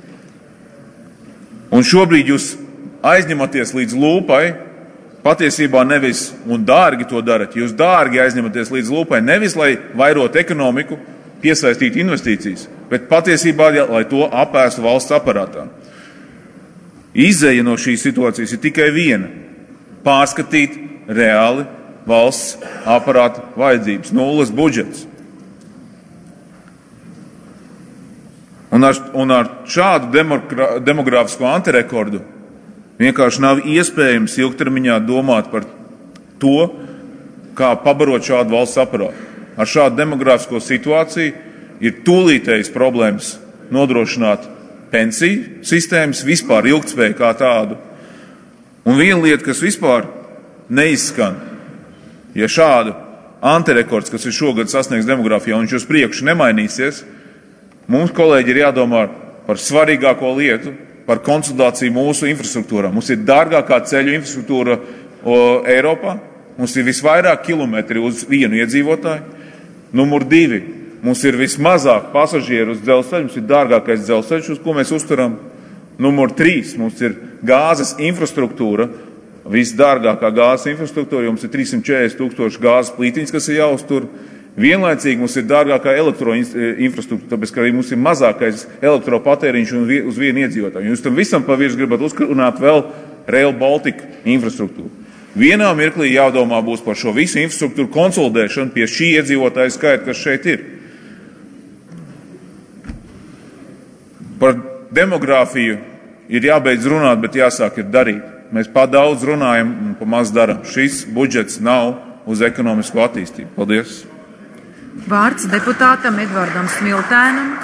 Un šobrīd jūs aizņematies līdz lūpai, patiesībā nevis, un dārgi to darat, jūs dārgi aizņematies līdz lūpai, nevis, lai vairot ekonomiku, piesaistītu investīcijas, bet patiesībā, lai to apēstu valsts aparātā. Izeja no šīs situācijas ir tikai viena – pārskatīt reāli valsts aparāta vajadzības, nulles budžets. Un ar, un ar šādu demogrāfisko antirekordu vienkārši nav iespējams ilgtermiņā domāt par to, kā pabarot šādu valsts aparātu. Ar šādu demogrāfisko situāciju ir tūlītējas problēmas nodrošināt pensiju sistēmas, vispār ilgtspēju kā tādu. Un viena lieta, kas vispār neizskan, ja šādu antirekords, kas ir šogad sasniegs demogrāfijā, un viņš uz priekšu nemainīsies, mums, kolēģi, ir jādomā par svarīgāko lietu, par konsolidāciju mūsu infrastruktūrā. Mums ir dārgākā ceļu infrastruktūra o, Eiropā, mums ir visvairāk kilometri uz vienu iedzīvotāju. Numur divi, mums ir vismazāk pasažieru uz dzelzceļu, mums ir dārgākais dzelzceļš, uz ko mēs uzturam. Numur trīs, mums ir gāzes infrastruktūra, visdārgākā gāzes infrastruktūra, jo mums ir trīs simt četrdesmit tūkstoši gāzes plītiņas, kas ir jāuztur. Vienlaicīgi mums ir dārgākā elektroinfrastruktūra, tāpēc, ka arī mums ir mazākais elektropatēriņš uz vienu iedzīvotāju. Jūs tam visam pa virs gribat uzkrunāt vēl Rail Baltica infrastruktūru. Vienā mirklī jādomā būs par šo visu infrastruktūru konsolidēšanu pie šī iedzīvotāja skaita, kas šeit ir. Par demogrāfiju ir jābeidz runāt, bet jāsāk ir darīt. Mēs pa daudz runājam un pa maz daram. Šis budžets nav uz ekonomisko attīstību. Paldies! Vārds deputātam Edvardam Smiltēnam.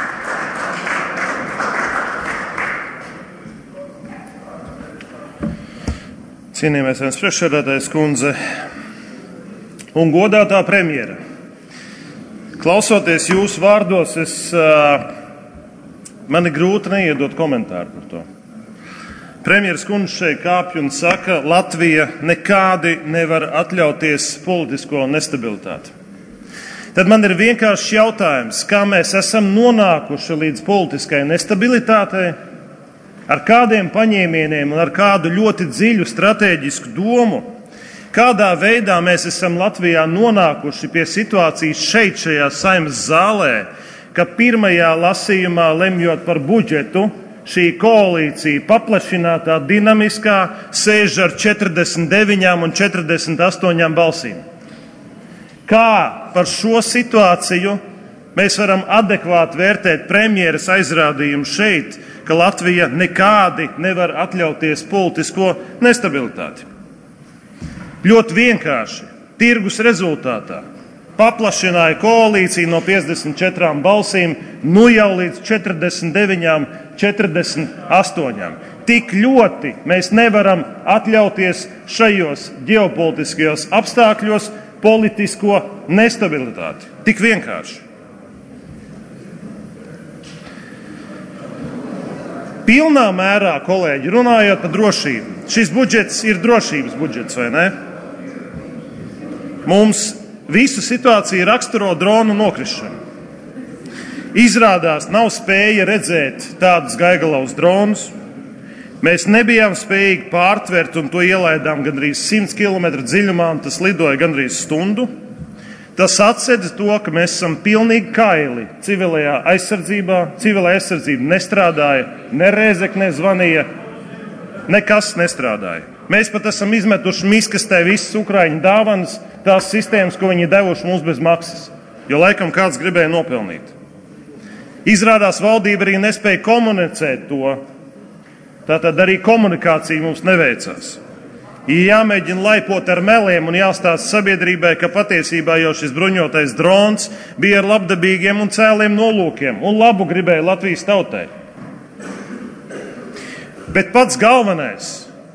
Cienījamais priekšsēdētājas kundze un godātā premjera. Klausoties jūsu vārdos, es, man ir grūti neiedot komentāru par to. Premjeras kundze šeit kāpj un saka, Latvija nekādi nevar atļauties politisko nestabilitāti. Tad man ir vienkāršs jautājums, kā mēs esam nonākuši līdz politiskai nestabilitātei, ar kādiem paņēmieniem un ar kādu ļoti dziļu stratēģisku domu, kādā veidā mēs esam Latvijā nonākuši pie situācijas šeit, šajā Saeimas zālē, ka pirmajā lasījumā lemjot par budžetu, šī koalīcija paplašinātā, dinamiskā, sēž ar četrdesmit deviņām un četrdesmit astoņām balsīm. Kā par šo situāciju mēs varam adekvāti vērtēt premjeras aizrādījumu šeit, ka Latvija nekādi nevar atļauties politisko nestabilitāti? Ļoti vienkārši. Tirgus rezultātā paplašināja koalīciju no piecdesmit četrām balsīm, nu jau līdz četrdesmit deviņām, četrdesmit astoņām. Tik ļoti mēs nevaram atļauties šajos ģeopolitiskajos apstākļos politisko nestabilitāti. Tik vienkārši. Pilnā mērā, kolēģi, runājot par drošību. Šis budžets ir drošības budžets, vai ne? Mums visu situāciju raksturo dronu nokrišana. Izrādās nav spēja redzēt tādus gaigalaus dronus. Mēs nebijām spējīgi pārtvert un to ielaidām gandrīz simts kilometru dziļumā, un tas lidoja gandrīz stundu. Tas atsedz to, ka mēs esam pilnīgi kaili civilajā aizsardzībā. Civilā aizsardzība nestrādāja, ne Rēzeknē zvanīja, nekas nestrādāja. Mēs pat esam izmetuši miskastē visas Ukraiņu dāvanas, tās sistēmas, ko viņi devuši mums bez maksas, jo laikam kāds gribēja nopelnīt. Izrādās valdība arī nespēja komunicēt to. Tātad arī komunikācija mums neveicās. Ir jāmēģina laipot ar meliem un jāstāsta sabiedrībai, ka patiesībā jau šis bruņotais drons bija ar labdabīgiem un cēliem nolūkiem un labu gribēja Latvijas tautai. Bet pats galvenais,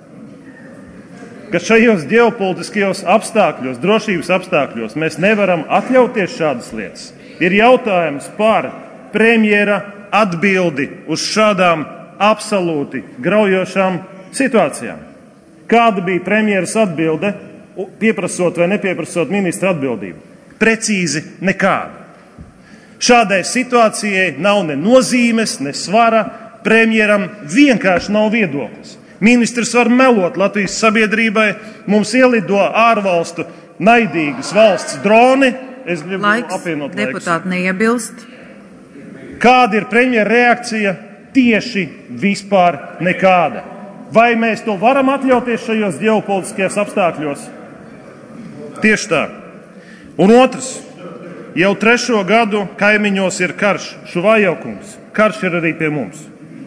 ka šajos ģeopolitiskajos apstākļos, drošības apstākļos mēs nevaram atļauties šādas lietas, ir jautājums par premjera atbildi uz šādām absolūti graujošām situācijām. Kāda bija premjeras atbilde, pieprasot vai nepieprasot ministra atbildību? Precīzi nekāda. Šādai situācijai nav ne nozīmes, ne svara, premjeram vienkārši nav viedoklis. Ministrs var melot Latvijas sabiedrībai, mums ielido ārvalstu naidīgas valsts droni. Es gribu laiks, apvienot deputāti neiebilst. Kāda ir premjera reakcija? Tieši vispār nekāda. Vai mēs to varam atļauties šajos ģeopolitiskajos apstākļos? Tieši tā. Un otrs, jau trešo gadu kaimiņos ir karš, Šuvājaukungs. Karš ir arī pie mums.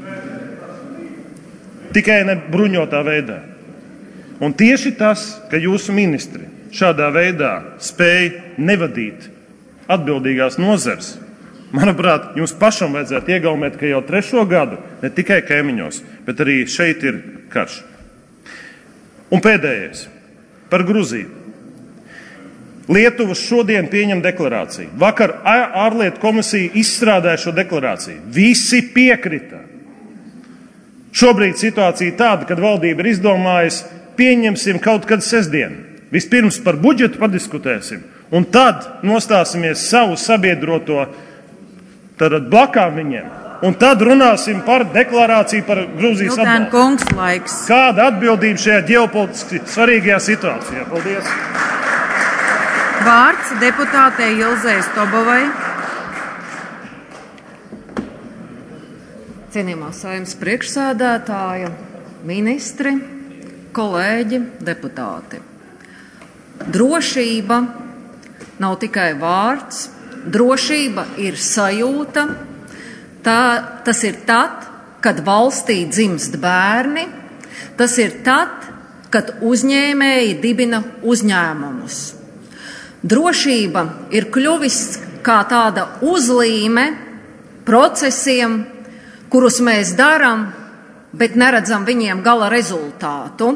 Tikai ne bruņotā veidā. Un tieši tas, ka jūsu ministri šādā veidā spēj nevadīt atbildīgās nozares, manuprāt, jums pašam vajadzētu iegaumēt, ka jau trešo gadu ne tikai kaimiņos, bet arī šeit ir karš. Un pēdējais par Gruziju. Lietuva šodien pieņem deklarāciju. Vakar ārlietu komisija izstrādāja šo deklarāciju. Visi piekrita. Šobrīd situācija tāda, kad valdība ir izdomājusi, pieņemsim kaut kad sestdien. Vispirms par budžetu padiskutēsim, un tad nostāsimies savu sabiedroto tad blakām viņiem. Un tad runāsim par deklarāciju par Grūzijas atbalstu. Kungs, laiks. Kāda atbildība šajā ģeopolitiski svarīgajā situācijā? Paldies. Vārds deputātei Ilzei Stobovai. Cienījamā Saeimas priekšsēdētāja, ministri, kolēģi, deputāti. Drošība nav tikai vārds. Drošība ir sajūta. Tā, tas ir tad, kad valstī dzimst bērni. Tas ir tad, kad uzņēmēji dibina uzņēmumus. Drošība ir kļuvis kā tāda uzlīme procesiem, kurus mēs darām, bet neredzam viņiem gala rezultātu.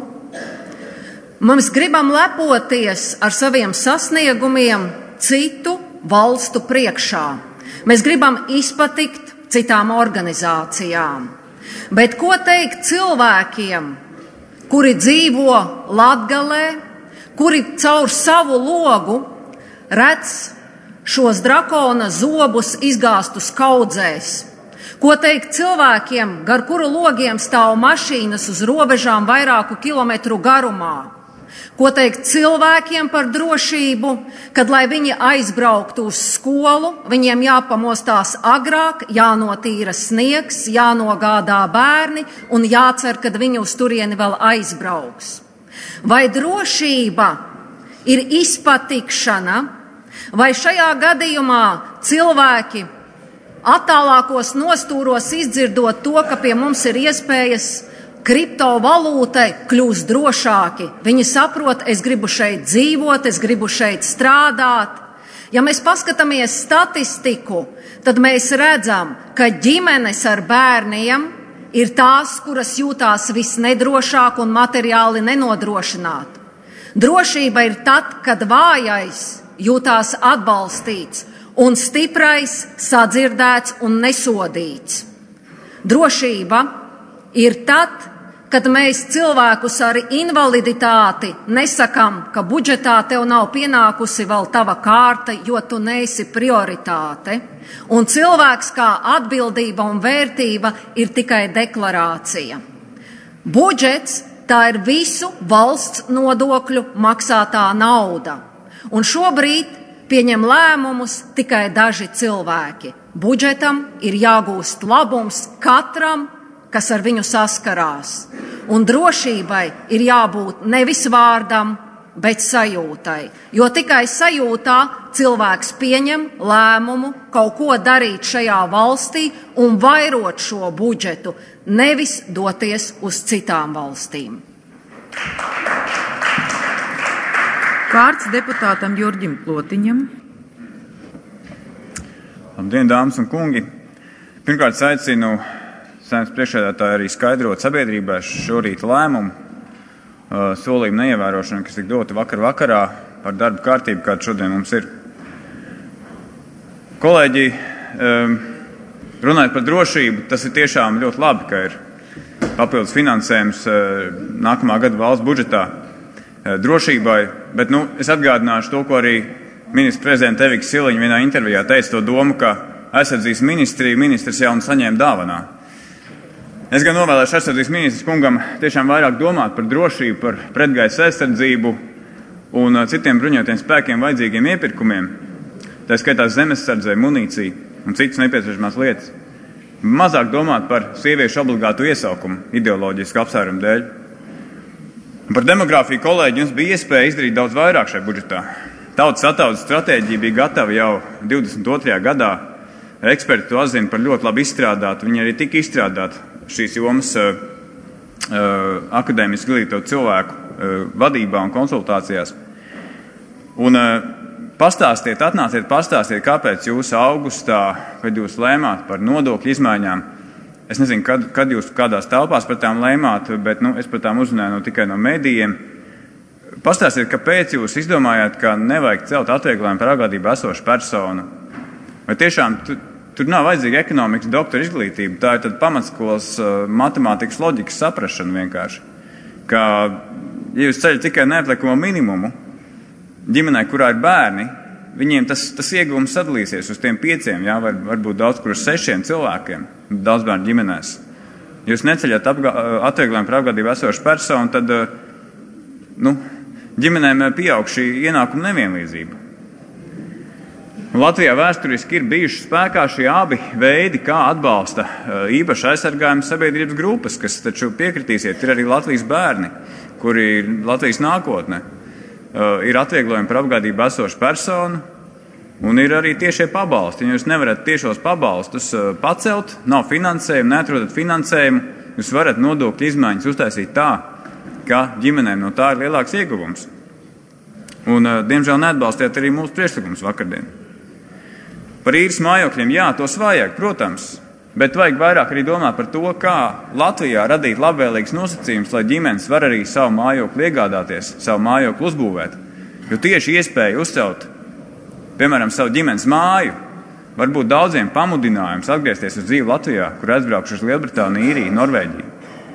Mēs gribam lepoties ar saviem sasniegumiem citu valstu priekšā. Mēs gribam izpatikt citām organizācijām. Bet ko teikt cilvēkiem, kuri dzīvo Latgalē, kuri caur savu logu redz šos drakona zobus izgāstus kaudzēs? Ko teikt cilvēkiem, gar kuru logiem stāv mašīnas uz robežām vairāku kilometru garumā? Ko teikt cilvēkiem par drošību, kad, lai viņi aizbrauktu uz skolu, viņiem jāpamostās agrāk, jānotīra sniegs, jānogādā bērni un jācer, kad viņi uz turieni vēl aizbrauks? Vai drošība ir izpatikšana, vai šajā gadījumā cilvēki attālākos nostūros izdzirdot to, ka pie mums ir iespējas kriptovalūtai kļūst drošāki. Viņi saprot, es gribu šeit dzīvot, es gribu šeit strādāt. Ja mēs paskatāmies statistiku, tad mēs redzam, ka ģimenes ar bērniem ir tās, kuras jūtās visnedrošāk un materiāli nenodrošināt. Drošība ir tad, kad vājais jūtās atbalstīts un stiprais sadzirdēts un nesodīts. Drošība ir tad, kad mēs cilvēkus ar invaliditāti nesakam, ka budžetā tev nav pienākusi vēl tava kārta, jo tu neesi prioritāte. Un cilvēks kā atbildība un vērtība ir tikai deklarācija. Budžets tā ir visu valsts nodokļu maksātā nauda. Un šobrīd pieņem lēmumus tikai daži cilvēki. Budžetam ir jāgūst labums katram, kas ar viņu saskarās. Un drošībai ir jābūt nevis vārdam, bet sajūtai. Jo tikai sajūtā cilvēks pieņem lēmumu kaut ko darīt šajā valstī un vairot šo budžetu, nevis doties uz citām valstīm. Vārds deputātam Jurģim Plotiņam. Labdien, dāmas un kungi! Pirmkārt, aicinu Saeimas priekšsēdētāju arī skaidrot sabiedrībai šorīt lēmumu, solījumu neievērošanu, kas tika dota vakar vakarā par darba kārtību, kāda šodien mums ir. Kolēģi, runājot par drošību, tas ir tiešām ļoti labi, ka ir papildus finansējums nākamā gada valsts budžetā drošībai, bet nu, es atgādināšu to, ko arī ministra prezidenta Evika Siliņa vienā intervijā teica, to domu, ka aizsardzības ministrija ministrs jau un saņēma dāvanā. Es gan novēlēšu aizsardzības ministrs kungam tiešām vairāk domāt par drošību, par pretgaisa aizsardzību un citiem bruņotiem spēkiem vajadzīgiem iepirkumiem, tā skaitā zemesardzē, munīciju un citas nepieciešamās lietas. Mazāk domāt par sieviešu obligātu iesaukumu ideoloģisku apsvērumu dēļ. Un par demogrāfiju, kolēģi, jums bija iespēja izdarīt daudz vairāk šajā budžetā. Tautas attaudzes stratēģija bija gatava jau divdesmit otrajā gadā. Eksperti to atzina par ļoti labi izstrādātu. Viņi arī tika izstrādāti šīs jomas uh, uh, akadēmiski izglītotu cilvēku uh, vadībā un konsultācijās. Un uh, pastāstiet, atnāciet, pastāstiet, kāpēc jūs augustā, kad jūs lēmāt par nodokļu izmaiņām, es nezinu, kad, kad jūs kādās telpās par tām lēmāt, bet nu, es par tām uzzināju no tikai no medijiem. Pastāstiet, kāpēc jūs izdomājāt, ka nevajag celt atvieglojumu par atgādību esošu personu. Vai tiešām tu, tur nav vajadzīga ekonomikas doktora izglītība, tā ir tad pamatskolas uh, matemātikas loģikas saprašana vienkārši. Ka, ja jūs ceļat tikai neapliekamo minimumu, ģimenē, kurā ir bērni, viņiem tas, tas ieguvums sadalīsies uz tiem pieciem, jā, var, varbūt daudz kur uz sešiem cilvēkiem, daudz bērnu ģimenēs. Ja jūs neceļat atvieglojumu par apgādību esošu personu, tad uh, nu, ģimenēm pieaug šī ienākuma nevienlīdzība. Latvijā vēsturiski ir bijuši spēkā šie abi veidi, kā atbalsta īpaši aizsargājumas sabiedrības grupas, kas taču piekritīsiet, ir arī Latvijas bērni, kuri ir Latvijas nākotne. Ir atvieglojumi par apgādību esošu personu un ir arī tiešie pabalsti. Ja jūs nevarat tiešos pabalstus pacelt, nav finansējumu, neatrodat finansējumu, jūs varat nodokļu izmaiņas uztaisīt tā, ka ģimenēm no tā ir lielāks ieguvums. Un, diemžēl, neatbalstījāt arī mūsu priekšlikumus vakardien. Par īres mājokļiem, jā, tos vajag, protams, bet vajag vairāk arī domāt par to, kā Latvijā radīt labvēlīgas nosacījumus, lai ģimenes var arī savu mājokli iegādāties, savu mājokli uzbūvēt. Jo tieši iespēja uzcelt, piemēram, savu ģimenes māju, varbūt daudziem pamudinājums atgriezties uz dzīvi Latvijā, kur aizbraukšu uz Lielbritāniju, Īriju, Norvēģiju.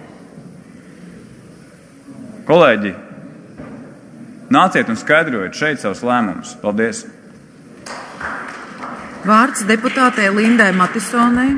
Kolēģi, nāciet un skaidrojiet šeit savus lēmumus. Paldies! Vārds deputātei Lindai Matisonai.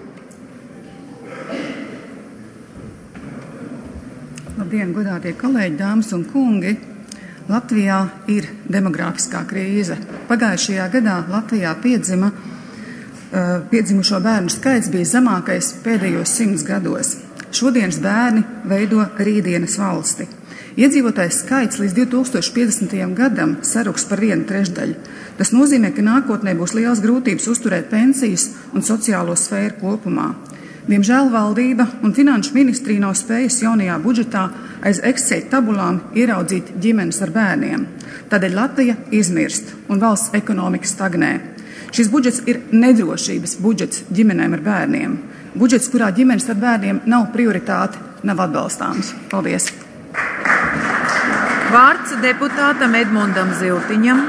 Labdien, godātie kolēģi, dāmas un kungi! Latvijā ir demografiskā krīze. Pagājušajā gadā Latvijā piedzima, uh, piedzimušo bērnu skaits bija zemākais pēdējos simts gados. Šodienas bērni veido rītdienas valsti. Iedzīvotājs skaits līdz divi tūkstoši piecdesmitajam gadam saruks par vienu trešdaļu. Tas nozīmē, ka nākotnē būs liels grūtības uzturēt pensijas un sociālo sfēru kopumā. Diemžēl valdība un finanšu ministrija nav spējusi jaunajā budžetā aiz Excel tabulām ieraudzīt ģimenes ar bērniem. Tādēļ Latvija izmirst un valsts ekonomika stagnē. Šis budžets ir nedrošības budžets ģimenēm ar bērniem. Budžets, kurā ģimenes ar bērniem nav prioritāte, nav atbalstāms. Paldies! Vārds deputātam Edmundam Ziltiņam.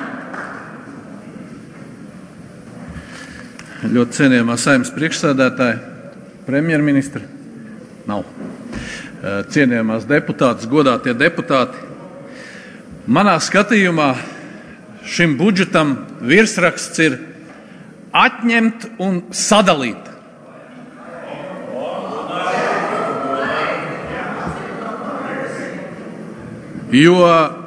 Ļoti cienījamā Saeimas priekšsēdētāja, premjerministra, nav. Cienījamās deputātas, godātie deputāti. Manā skatījumā šim budžetam virsraksts ir atņemt un sadalīt. Jo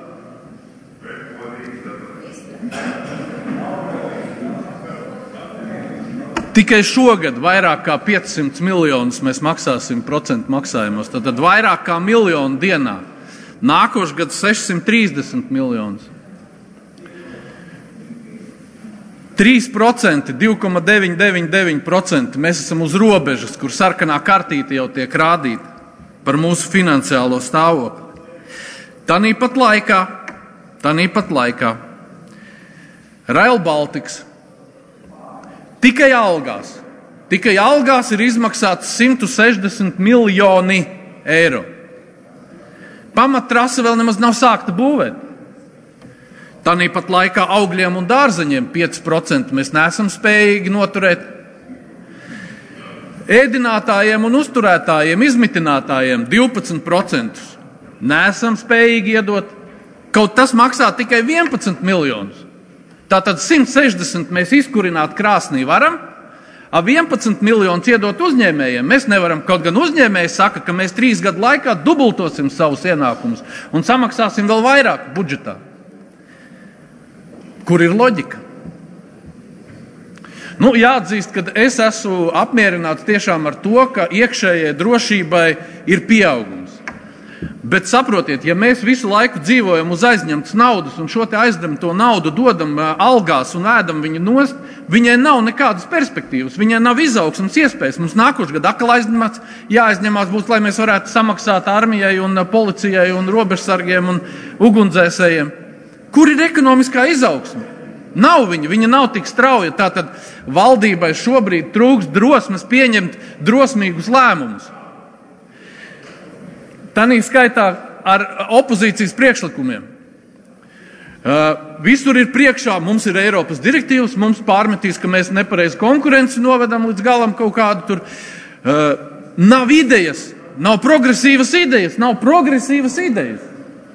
tikai šogad vairāk kā piecsimt miljonus mēs maksāsim procentu maksājumos, tad, tad vairāk kā miljonu dienā. Nākošais gads sešsimt trīsdesmit miljonus. trīs procenti, divi komats deviņi deviņi deviņi procenti mēs esam uz robežas, kur sarkanā kartīte jau tiek rādīta par mūsu finansiālo stāvokli. Tanīpat laikā, tanīpat laikā Rail Baltics tikai algās, tikai algās ir izmaksāts simt sešdesmit miljoni eiro. Pamattrase vēl nemaz nav sākta būvēt. Tanīpat laikā augļiem un dārzeņiem pieci procenti mēs neesam spējīgi noturēt. Ēdinātājiem un uzturētājiem, izmitinātājiem divpadsmit procentus neesam spējīgi iedot. Kaut tas maksā tikai vienpadsmit miljonus. Tātad simt sešdesmit mēs izkurināt krāsnī varam, ap vienpadsmit miljonus iedot uzņēmējiem. Mēs nevaram, kaut gan uzņēmēji saka, ka mēs trīs gadu laikā dubultosim savus ienākumus un samaksāsim vēl vairāk budžetā. Kur ir loģika? Nu, jāatzīst, ka es esmu apmierināts tiešām ar to, ka iekšējai drošībai ir pieaugums. Bet saprotiet, ja mēs visu laiku dzīvojam uz aizņemtas naudas un šo te aizņemto naudu dodam algās un ēdam viņu nost, viņai nav nekādas perspektīvas, viņai nav izaugsmas iespējas. Mums nākošais gads atkal aizņemts, jāaizņemās būs, lai mēs varētu samaksāt armijai un policijai un robežsargiem un ugunsdzēsējiem. Kur ir ekonomiskā izaugsme? Nav viņa, viņa nav tik strauja. Tātad valdībai šobrīd trūkst drosmes pieņemt drosmīgus lēmumus. Tanī skaitā ar opozīcijas priekšlikumiem. Uh, visur ir priekšā, mums ir Eiropas direktīvas, mums pārmetīs, ka mēs nepareizi konkurenci novedam līdz galam kaut kādu tur. Uh, nav idejas, nav progresīvas idejas, nav progresīvas idejas.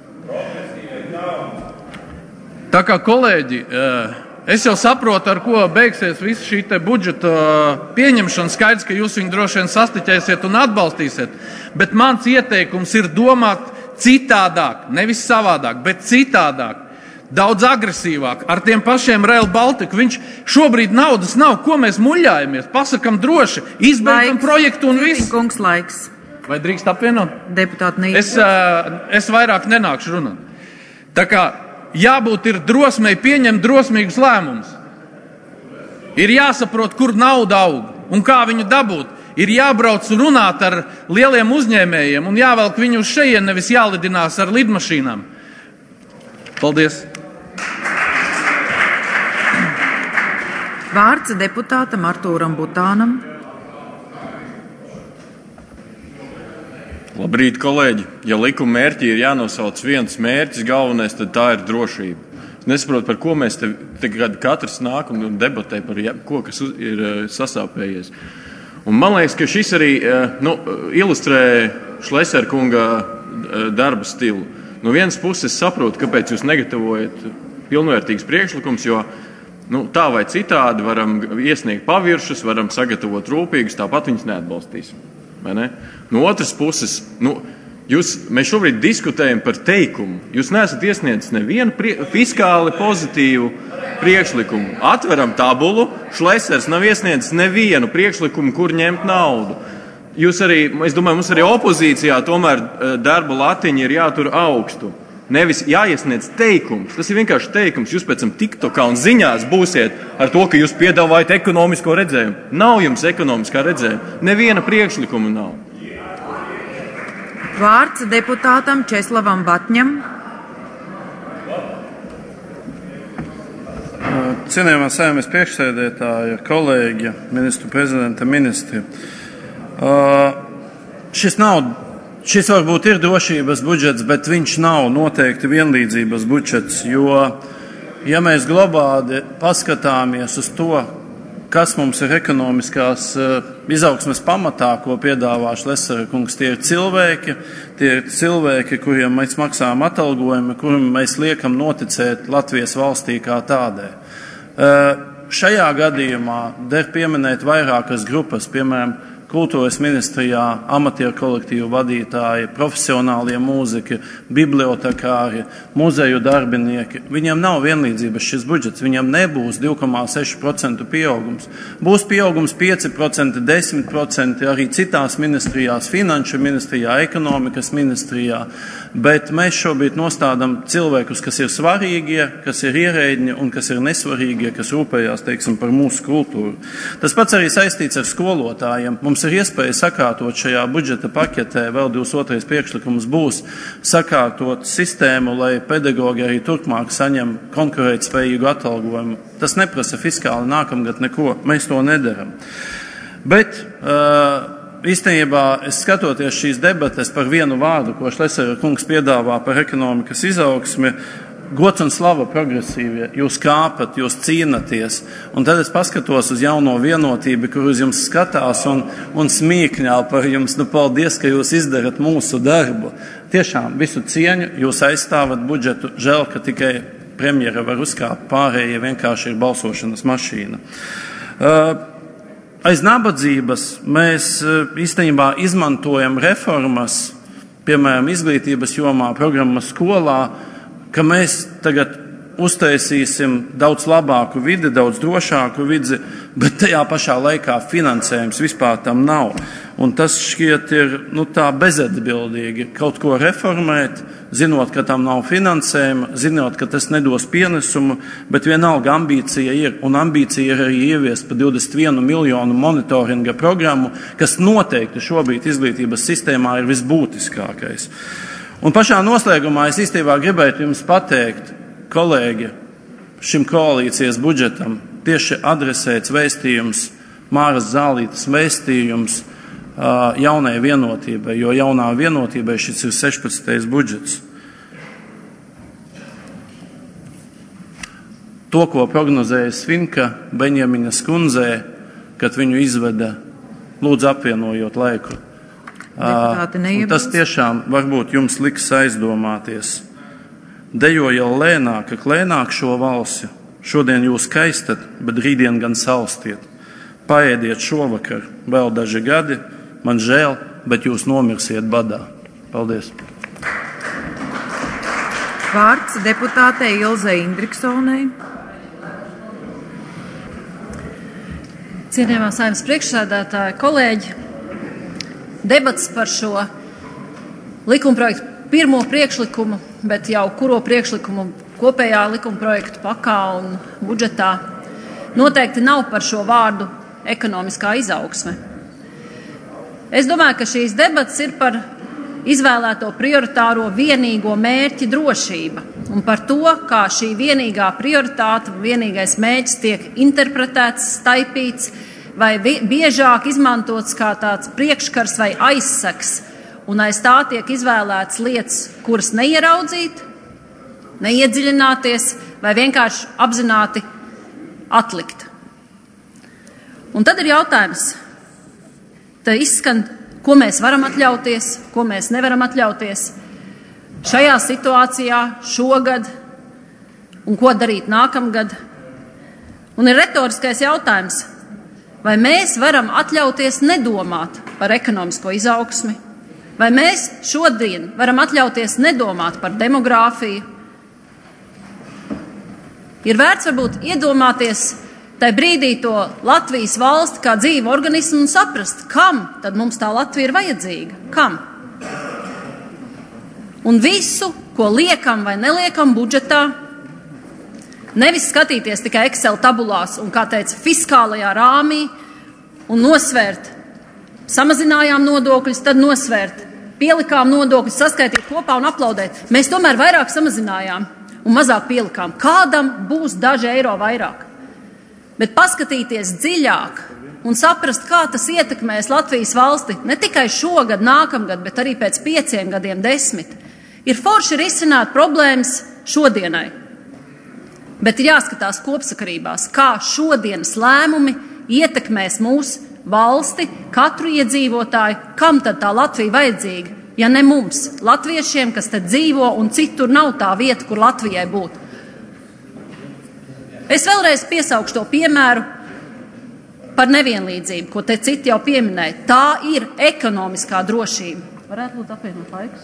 Tā kā kolēģi, uh, es jau saprotu, ar ko beigsies visa šī te budžeta pieņemšana. Skaidrs, ka jūs viņu droši vien sastiķēsiet un atbalstīsiet. Bet mans ieteikums ir domāt citādāk, nevis savādāk, bet citādāk, daudz agresīvāk, ar tiem pašiem Rail Baltiku. Viņš šobrīd naudas nav, ko mēs muļājamies, pasakam droši, izbeidzam projektu un viss. Kungs, laiks. Vai drīkst apvienot? Deputāti Nīca. Es, es vairāk nenākšu runāt. Tā kā jābūt ir drosmei pieņemt drosmīgus lēmumus. Ir jāsaprot, kur nauda aug un kā viņu dabūt. ir jābrauc un runāt ar lieliem uzņēmējiem un jāvelk viņu uz šejien, nevis jālidinās ar lidmašīnām. Paldies! Vārds deputātam Artūram Butānam. Labrīt, kolēģi! Ja likuma mērķi ir jānosauc viens mērķis galvenais, tad tā ir drošība. Es nesaprotu, par ko mēs te, te katrs nāk un debatē par ko, kas ir sasāpējies. Un man liekas, ka šis arī nu, ilustrē Šlesera kunga darba stilu. No vienas puses es saprotu, kāpēc jūs negatavojat pilnvērtīgs priekšlikums, jo nu, tā vai citādi varam iesniegt paviršus, varam sagatavot rūpīgus, tāpat viņus neatbalstīsim. Vai ne? No otras puses, nu, jūs, mēs šobrīd diskutējam par teikumu. Jūs neesat iesniedzis nevienu prie, fiskāli pozitīvu priekšlikumu. Atveram tabulu, Šlesers nav iesniedzis nevienu priekšlikumu, kur ņemt naudu. Jūs arī, es domāju, mums arī opozīcijā tomēr darba latiņi ir jātur augstu. Nevis jāiesniedz teikums. Tas ir vienkārši teikums. Jūs pēc tam TikTokā un ziņās būsiet ar to, ka jūs piedāvājat ekonomisko redzējumu. Nav jums ekonomiskā redzējuma. Neviena priekšlikuma nav. Vārds deputātam Česlavam Batņam. Cienījamā Saeimas priekšsēdētāja, kolēģi, ministru prezidenta ministri. Uh, šis nav, šis varbūt ir drošības budžets, bet viņš nav noteikti vienlīdzības budžets, jo, ja mēs globāli paskatāmies uz to, kas mums ir ekonomiskās uh, izaugsmes pamatā, ko piedāvā Šlesera kungs, tie ir cilvēki, tie ir cilvēki, kuriem mēs maksājam atalgojumu, kuriem mēs liekam noticēt Latvijas valstī kā tādai. Uh, šajā gadījumā der pieminēt vairākas grupas, piemēram, Kultūras ministrijā amatieru kolektīvu vadītāji, profesionālie mūziķi, bibliotekāri, muzeju darbinieki. Viņiem nav vienlīdzības šis budžets, viņiem nebūs divi komā seši procenti pieaugums. Būs pieaugums pieci procenti, desmit procenti arī citās ministrijās, finanšu ministrijā, ekonomikas ministrijā, bet mēs šobrīd nostādam cilvēkus, kas ir svarīgie, kas ir ierēģi un kas ir nesvarīgie, kas rūpējās, teiksim, par mūsu kultūru. Tas pats arī saistīts ar skolotājiem. Mums ir iespēja sakārtot šajā budžeta paketē, vēl divs otrais priekšlikums būs sakārtot sistēmu, lai pedagogi arī turpmāk saņem konkurētspējīgu atalgojumu. Tas neprasa fiskāli nākamgad neko, mēs to nedaram. Bet uh, īstenībā, es skatoties šīs debates par vienu vārdu, ko Šlesera kungs piedāvā par ekonomikas izaugsmi, gods un slava progresīvie, jūs kāpat, jūs cīnaties, un tad es paskatos uz jauno vienotību, kur uz jums skatās un, un smīkņāl par jums, nu paldies, ka jūs izdarat mūsu darbu. Tiešām visu cieņu, jūs aizstāvat budžetu, žēl, ka tikai premjera var uzkāpt, pārējie vienkārši ir balsošanas mašīna. Uh, aiz nabadzības mēs uh, īstenībā izmantojam reformas, piemēram, izglītības jomā, programmas skolā, ka mēs tagad uztaisīsim daudz labāku vidi, daudz drošāku vidi, bet tajā pašā laikā finansējums vispār tam nav. Un tas šķiet ir nu, tā bezatbildīgi kaut ko reformēt, zinot, ka tam nav finansējuma, zinot, ka tas nedos pienesumu, bet vienalga ambīcija ir. Un ambīcija ir arī ieviest pa divdesmit vienu miljonu monitoringa programmu, kas noteikti šobrīd izglītības sistēmā ir visbūtiskākais. Un pašā noslēgumā es īstenībā gribētu jums pateikt, kolēģi, šim koalīcijas budžetam tieši adresēts vēstījums, Māras Zālītes vēstījums uh, jaunai vienotībai, jo jaunā vienotībai šis ir sešpadsmitais budžets. To, ko prognozēja Svinka Beņjamina skundzē, kad viņu izveda, lūdzu apvienojot laiku. Uh, tas tiešām varbūt jums liks aizdomāties. Dejo jau lēnāk, ka lēnāk šo valsi. Šodien jūs kaistat, bet rītdien gan salstiet. Paēdiet šovakar vēl daži gadi. Man žēl, bet jūs nomirsiet badā. Paldies. Vārds deputātei Ilzei Indriksonei. Cienījamā Saeimas priekšsēdētāja, kolēģi. Debats par šo likumprojektu pirmo priekšlikumu, bet jau kuro priekšlikumu kopējā likumprojektu pakā un budžetā noteikti nav par šo vārdu ekonomiskā izaugsme. Es domāju, ka šīs debatas ir par izvēlēto prioritāro vienīgo mērķi drošība un par to, kā šī vienīgā prioritāte, vienīgais mērķis tiek interpretēts, staipīts vai biežāk izmantots kā tāds priekškars vai aizsaks, un aiz tā tiek izvēlētas lietas, kuras neieraudzīt, neiedziļināties vai vienkārši apzināti atlikt. Un tad ir jautājums, tad izskan, ko mēs varam atļauties, ko mēs nevaram atļauties šajā situācijā šogad un ko darīt nākamgad. Un ir retoriskais jautājums, vai mēs varam atļauties nedomāt par ekonomisko izaugsmi, vai mēs šodien varam atļauties nedomāt par demogrāfiju. Ir vērts varbūt iedomāties tai brīdī to Latvijas valsti kā dzīvu organismu un saprast, kam tad mums tā Latvija ir vajadzīga, kam. Un visu, ko liekam vai neliekam budžetā, nevis skatīties tikai Excel tabulās un, kā teica, fiskālajā rāmī un nosvērt, samazinājām nodokļus, tad nosvērt, pielikām nodokļus, saskaitīt kopā un aplaudēt. Mēs tomēr vairāk samazinājām un mazāk pielikām. Kādam būs daži eiro vairāk? Bet paskatīties dziļāk un saprast, kā tas ietekmēs Latvijas valsti ne tikai šogad, nākamgad, bet arī pēc pieciem gadiem, desmit, ir forši risināt problēmas šodienai. Bet ir jāskatās kopsakarībās, kā šodienas lēmumi ietekmēs mūsu valsti, katru iedzīvotāju, kam tad tā Latvija vajadzīga, ja ne mums, latviešiem, kas te dzīvo un citur nav tā vieta, kur Latvijai būt. Es vēlreiz piesaukšu to piemēru par nevienlīdzību, ko te citi jau pieminēja. Tā ir ekonomiskā drošība. Varētu lūdzu apvienot laikus?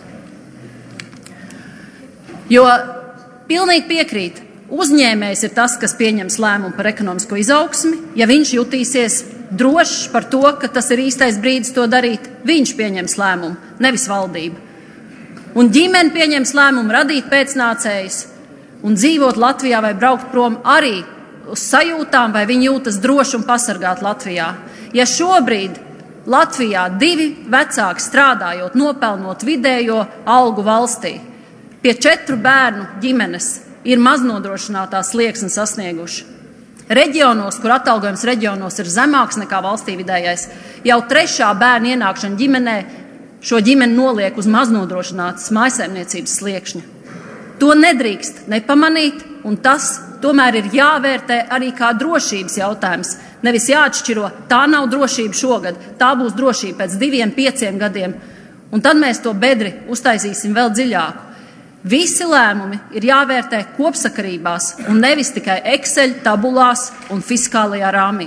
Jo pilnīgi piekrīt, uzņēmējs ir tas, kas pieņems lēmumu par ekonomisko izaugsmi. Ja viņš jutīsies drošs par to, ka tas ir īstais brīdis to darīt, viņš pieņems lēmumu, nevis valdība. Un ģimene pieņems lēmumu radīt pēcnācējus un dzīvot Latvijā vai braukt prom arī uz sajūtām, vai viņi jūtas droši un pasargāt Latvijā. Ja šobrīd Latvijā divi vecāki strādājot, nopelnot vidējo algu valstī, pie četru bērnu ģimenes ir maznodrošinātā slieksni sasnieguši. Reģionos, kur atalgojums reģionos ir zemāks nekā valstī vidējais, jau trešā bērna ienākšana ģimenē šo ģimeni noliek uz maznodrošinātas mājsaimniecības sliekšņa. To nedrīkst nepamanīt, un tas tomēr ir jāvērtē arī kā drošības jautājums. Nevis jāatšķiro, tā nav drošība šogad, tā būs drošība pēc diviem, pieciem gadiem, un tad mēs to bedri uztaisīsim vēl dziļāku. Visi lēmumi ir jāvērtē kopsakarībās un nevis tikai Excel tabulās un fiskālajā rāmī.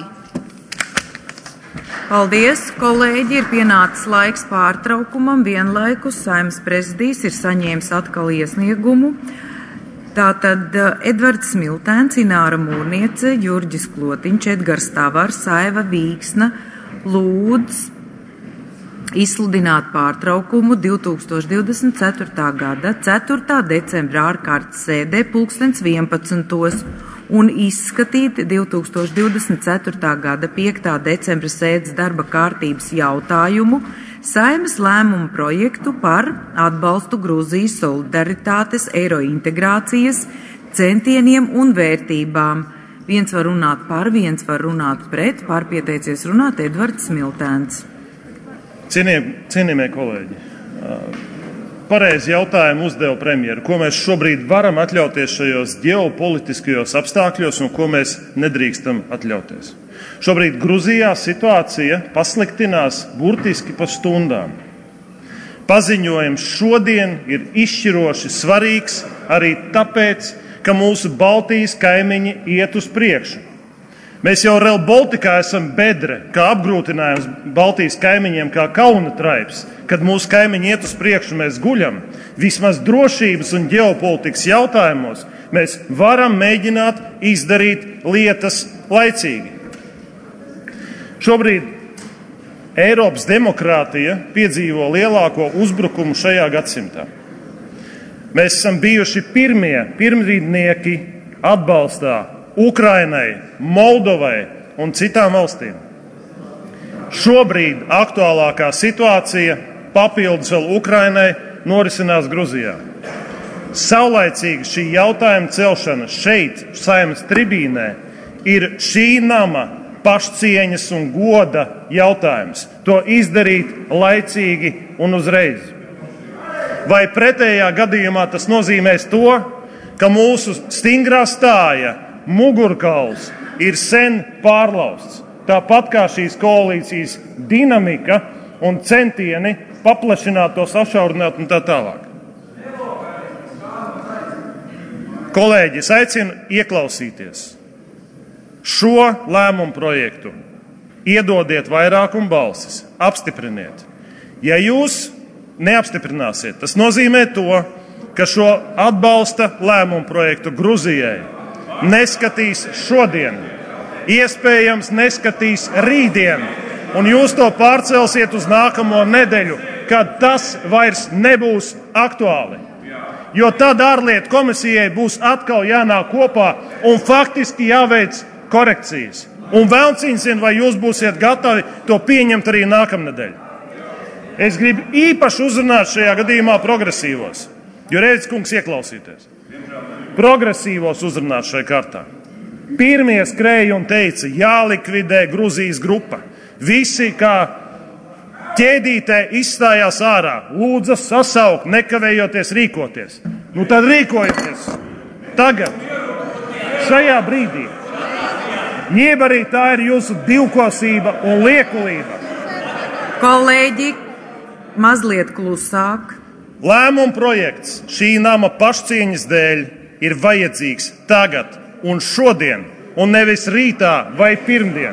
Paldies, kolēģi, ir pienācis laiks pārtraukumam, vienlaikus Saeimas prezidijs ir saņēmis atkal iesniegumu. Tātad Edvards Smiltēns, Ināra Mūrniece, Jurģis Klotiņš, Edgars Tavars, Aiva Vīksna lūdz izsludināt pārtraukumu divi tūkstoši divdesmit ceturtā gada ceturtā decembra ārkārtas sēdē pulkstens vienpadsmitos un izskatīt divi tūkstoši divdesmit ceturtā gada piektā decembra sēdes darba kārtības jautājumu Saeimas lēmumu projektu par atbalstu Grūzijas solidaritātes eirointegrācijas centieniem un vērtībām. Viens var runāt par, viens var runāt pret, pārpieteicies runāt Edvards Smiltēns. Cienījamie kolēģi, pareizi jautājumu uzdeva premjeru, ko mēs šobrīd varam atļauties šajos ģeopolitiskajos apstākļos un ko mēs nedrīkstam atļauties. Šobrīd Gruzijā situācija pasliktinās burtiski pa stundām. Paziņojums šodien ir izšķiroši svarīgs arī tāpēc, ka mūsu Baltijas kaimiņi iet uz priekšu. Mēs jau Rail Balticā esam bedre, kā apgrūtinājums Baltijas kaimiņiem, kā kauna traips. Kad mūsu kaimiņi iet uz priekšu, mēs guļam. Vismaz drošības un ģeopolitikas jautājumos mēs varam mēģināt izdarīt lietas laicīgi. Šobrīd Eiropas demokrātija piedzīvo lielāko uzbrukumu šajā gadsimtā. Mēs esam bijuši pirmie pirmrīdnieki atbalstā Ukrainai, Moldovai un citām valstīm. Šobrīd aktuālākā situācija, papildus vēl Ukrainai, norisinās Gruzijā. Saulaicīgi šī jautājuma celšana šeit, Saeimas tribīnē, ir šī nama pašcieņas un goda jautājums. To izdarīt laicīgi un uzreiz. Vai pretējā gadījumā tas nozīmēs to, ka mūsu stingrā stāja, mugurkauls ir sen pārlausts, tāpat kā šīs koalīcijas dinamika un centieni paplašināt to, sašaurināt un tā tālāk. Kolēģi, es aicinu ieklausīties. Šo lēmumu projektu iedodiet vairākumu balsis, apstipriniet. Ja jūs neapstiprināsiet, tas nozīmē to, ka šo atbalsta lēmumu projektu Gruzijai neskatīs šodien, iespējams neskatīs rītdien, un jūs to pārcelsiet uz nākamo nedēļu, kad tas vairs nebūs aktuāli. Jo tad ārlietu komisijai būs atkal jānāk kopā un faktiski jāveic korekcijas. Un vēlcīņas, vai jūs būsiet gatavi to pieņemt arī nākamnedēļ. Es gribu īpaši uzrunāt šajā gadījumā progresīvos, jo Rēdis kungs ieklausīties. Progresīvos uzrunāt šai kartā. Pirmie skrēja un teica, jālikvidē Gruzijas grupa. Visi, kā ķēdītē, izstājās ārā. Lūdza sasaukt, nekavējoties rīkoties. Nu tad rīkojieties. Tagad, šajā brīdī. Jeb arī tā ir jūsu divkosība un liekulība. Kolēģi, mazliet klusāk. Lēmuma projekts šī nama pašcieņas dēļ ir vajadzīgs tagad un šodien, un nevis rītā vai pirmdien.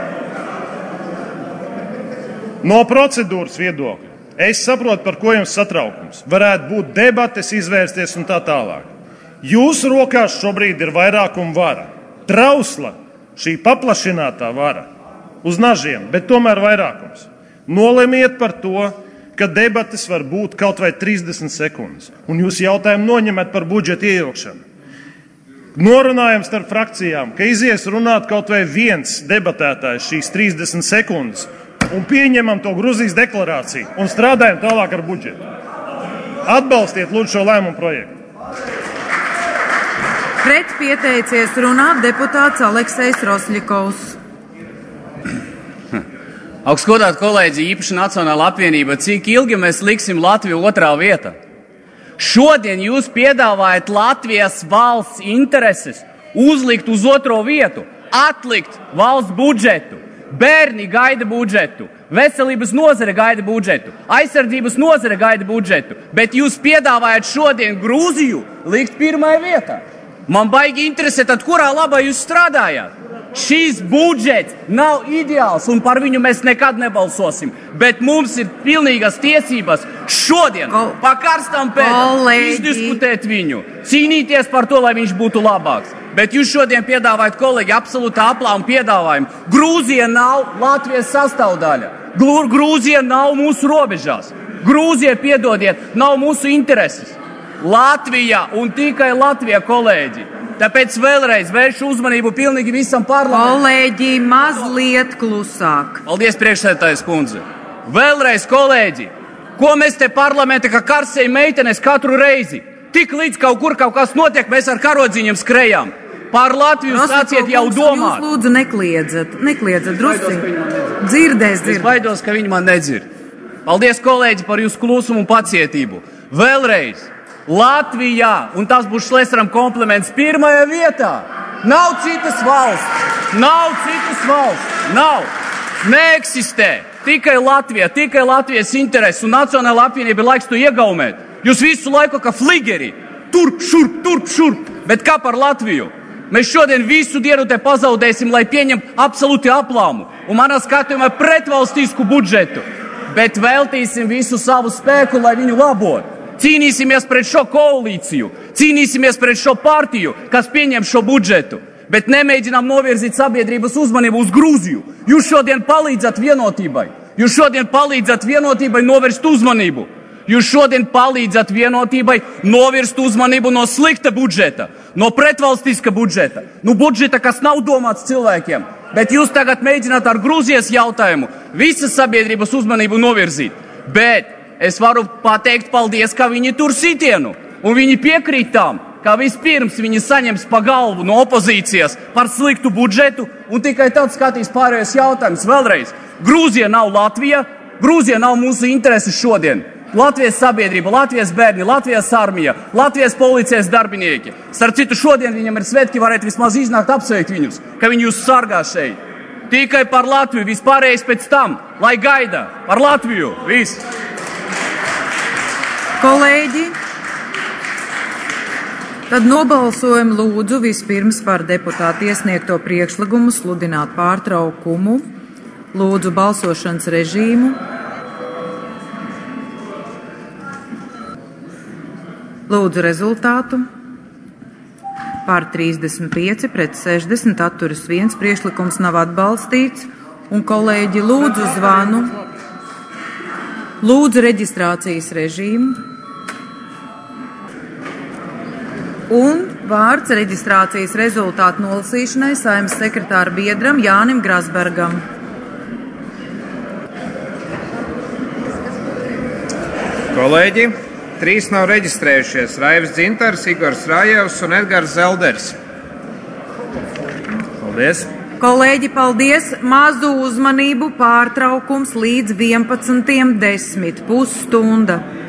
No procedūras viedokļa es saprotu, par ko jums satraukums. Varētu būt debates, izvērsties un tā tālāk. Jūsu rokās šobrīd ir vairākuma vara. Trausla, šī paplašinātā vara uz nažiem, bet tomēr vairākums. Nolemiet par to, ka debates var būt kaut vai trīsdesmit sekundes, un jūs jautājumu noņemat par budžeta iejaukšanu. Norunājam starp frakcijām, ka izies runāt kaut vai viens debatētājs šīs trīsdesmit sekundes, un pieņemam to Gruzijas deklarāciju un strādājam tālāk ar budžetu. Atbalstiet lūdzu šo lēmumu projektu. Pret pieteicies runāt deputāts Aleksejs Rosļikovs. Augstgodāt kolēģi, īpaši Nacionāla apvienība, cik ilgi mēs liksim Latviju otrā vietā? Šodien jūs piedāvājat Latvijas valsts intereses uzlikt uz otro vietu, atlikt valsts budžetu. Bērni gaida budžetu, veselības nozare gaida budžetu, aizsardzības nozare gaida budžetu, bet jūs piedāvājat šodien Grūziju likt pirmajā vietā. Man baigi interesē, tad kurā labā jūs strādājāt? Šīs budžets nav ideāls un par viņu mēs nekad nebalsosim, bet mums ir pilnīgas tiesības šodien Kol pa karstām pēdām izdiskutēt viņu, cīnīties par to, lai viņš būtu labāks. Bet jūs šodien piedāvājat, kolēģi, absolūtā aplāmu piedāvājumu. Grūzija nav Latvijas sastāvdaļa. Grūzija nav mūsu robežās. Grūzija, piedodiet, nav mūsu intereses. Latvija un tikai Latvija, kolēģi. Tāpēc vēlreiz vēršu uzmanību pilnīgi visam parlamentam. Kolēģi, mazliet klusāk. Paldies, priekšsēdētājas kundze. Vēlreiz, kolēģi, ko mēs te parlamentā kā karsēji meitenes katru reizi? Tik līdz kaut kur kaut kas notiek, mēs ar karodziņiem skrejām. Par Latviju sāciet jau domāt. Jūs lūdzu nekliedzat, nekliedzat drusciņ. Dzirdēs, dzirdēs. Es baidos, ka viņi man nedzird. Paldies, kolēģi, par jūsu klusumu un pacietību. Vēlreiz, Latvijā, un tas būs Šlesneram kompliments, pirmajā vietā. Nav citas valsts, nav citas valsts, nav, neeksistē. Tikai Latvija, tikai Latvijas intereses un Nacionāla apvienība ir laiks to iegaumēt. Jūs visu laiku kā fligeri, turp, šurp, turp, šurp, bet kā par Latviju? Mēs šodien visu dienu te pazaudēsim, lai pieņem absolūti aplāmu un manā skatījumā pretvalstisku budžetu, bet veltīsim visu savu spēku, lai viņu labotu. Cīnīsimies pret šo koalīciju, cīnīsimies pret šo partiju, kas pieņem šo budžetu, bet nemēģinām novirzīt sabiedrības uzmanību uz Grūziju. Jūs šodien palīdzat vienotībai, jūs šodien palīdzat vienotībai novērst uzmanību. Jūs šodien palīdzat vienotībai novērst uzmanību no slikta budžeta, no pretvalstiska budžeta, no budžeta, kas nav domāts cilvēkiem. Bet jūs tagad mēģināt ar Grūzijas jautājumu visas sabiedrības uzmanību novirzīt. Bet es varu pateikt paldies, ka viņi tur sitienu. Un viņi piekrīt tam, ka vispirms viņi saņems pa galvu no opozīcijas par sliktu budžetu un tikai tad skatīs pārējos jautājumus. Vēlreiz, Grūzija nav Latvija, Grūzija nav mūsu intereses šodien. Latvijas sabiedrība, Latvijas bērni, Latvijas armija, Latvijas policijas darbinieki. Starp citu, šodien viņam ir svētki, varētu vismaz iznākt apsveikt viņus, ka viņi jūs sargā šeit. Tikai par Latviju, vispārējais pēc tam, lai gaida par Latviju. Viss. Kolēģi, tad nobalsojam lūdzu vispirms par deputātu iesniegto priekšlikumu sludināt pārtraukumu. Lūdzu balsošanas režīmu. Lūdzu rezultātu. Par trīsdesmit pieci pret sešdesmit atturas viens, priekšlikums nav atbalstīts. Un kolēģi, lūdzu zvanu. Lūdzu reģistrācijas režīmu. Un vārds reģistrācijas rezultātu nolasīšanai Saeimas sekretāra biedram Jānim Grasbergam. Kolēģi, trīs nav reģistrējušies - Raivis Dzintars, Igors Rājevs un Edgars Zelders. Paldies! Kolēģi, paldies! Mazu uzmanību, pārtraukums līdz vienpadsmitiem desmit, pusstunda.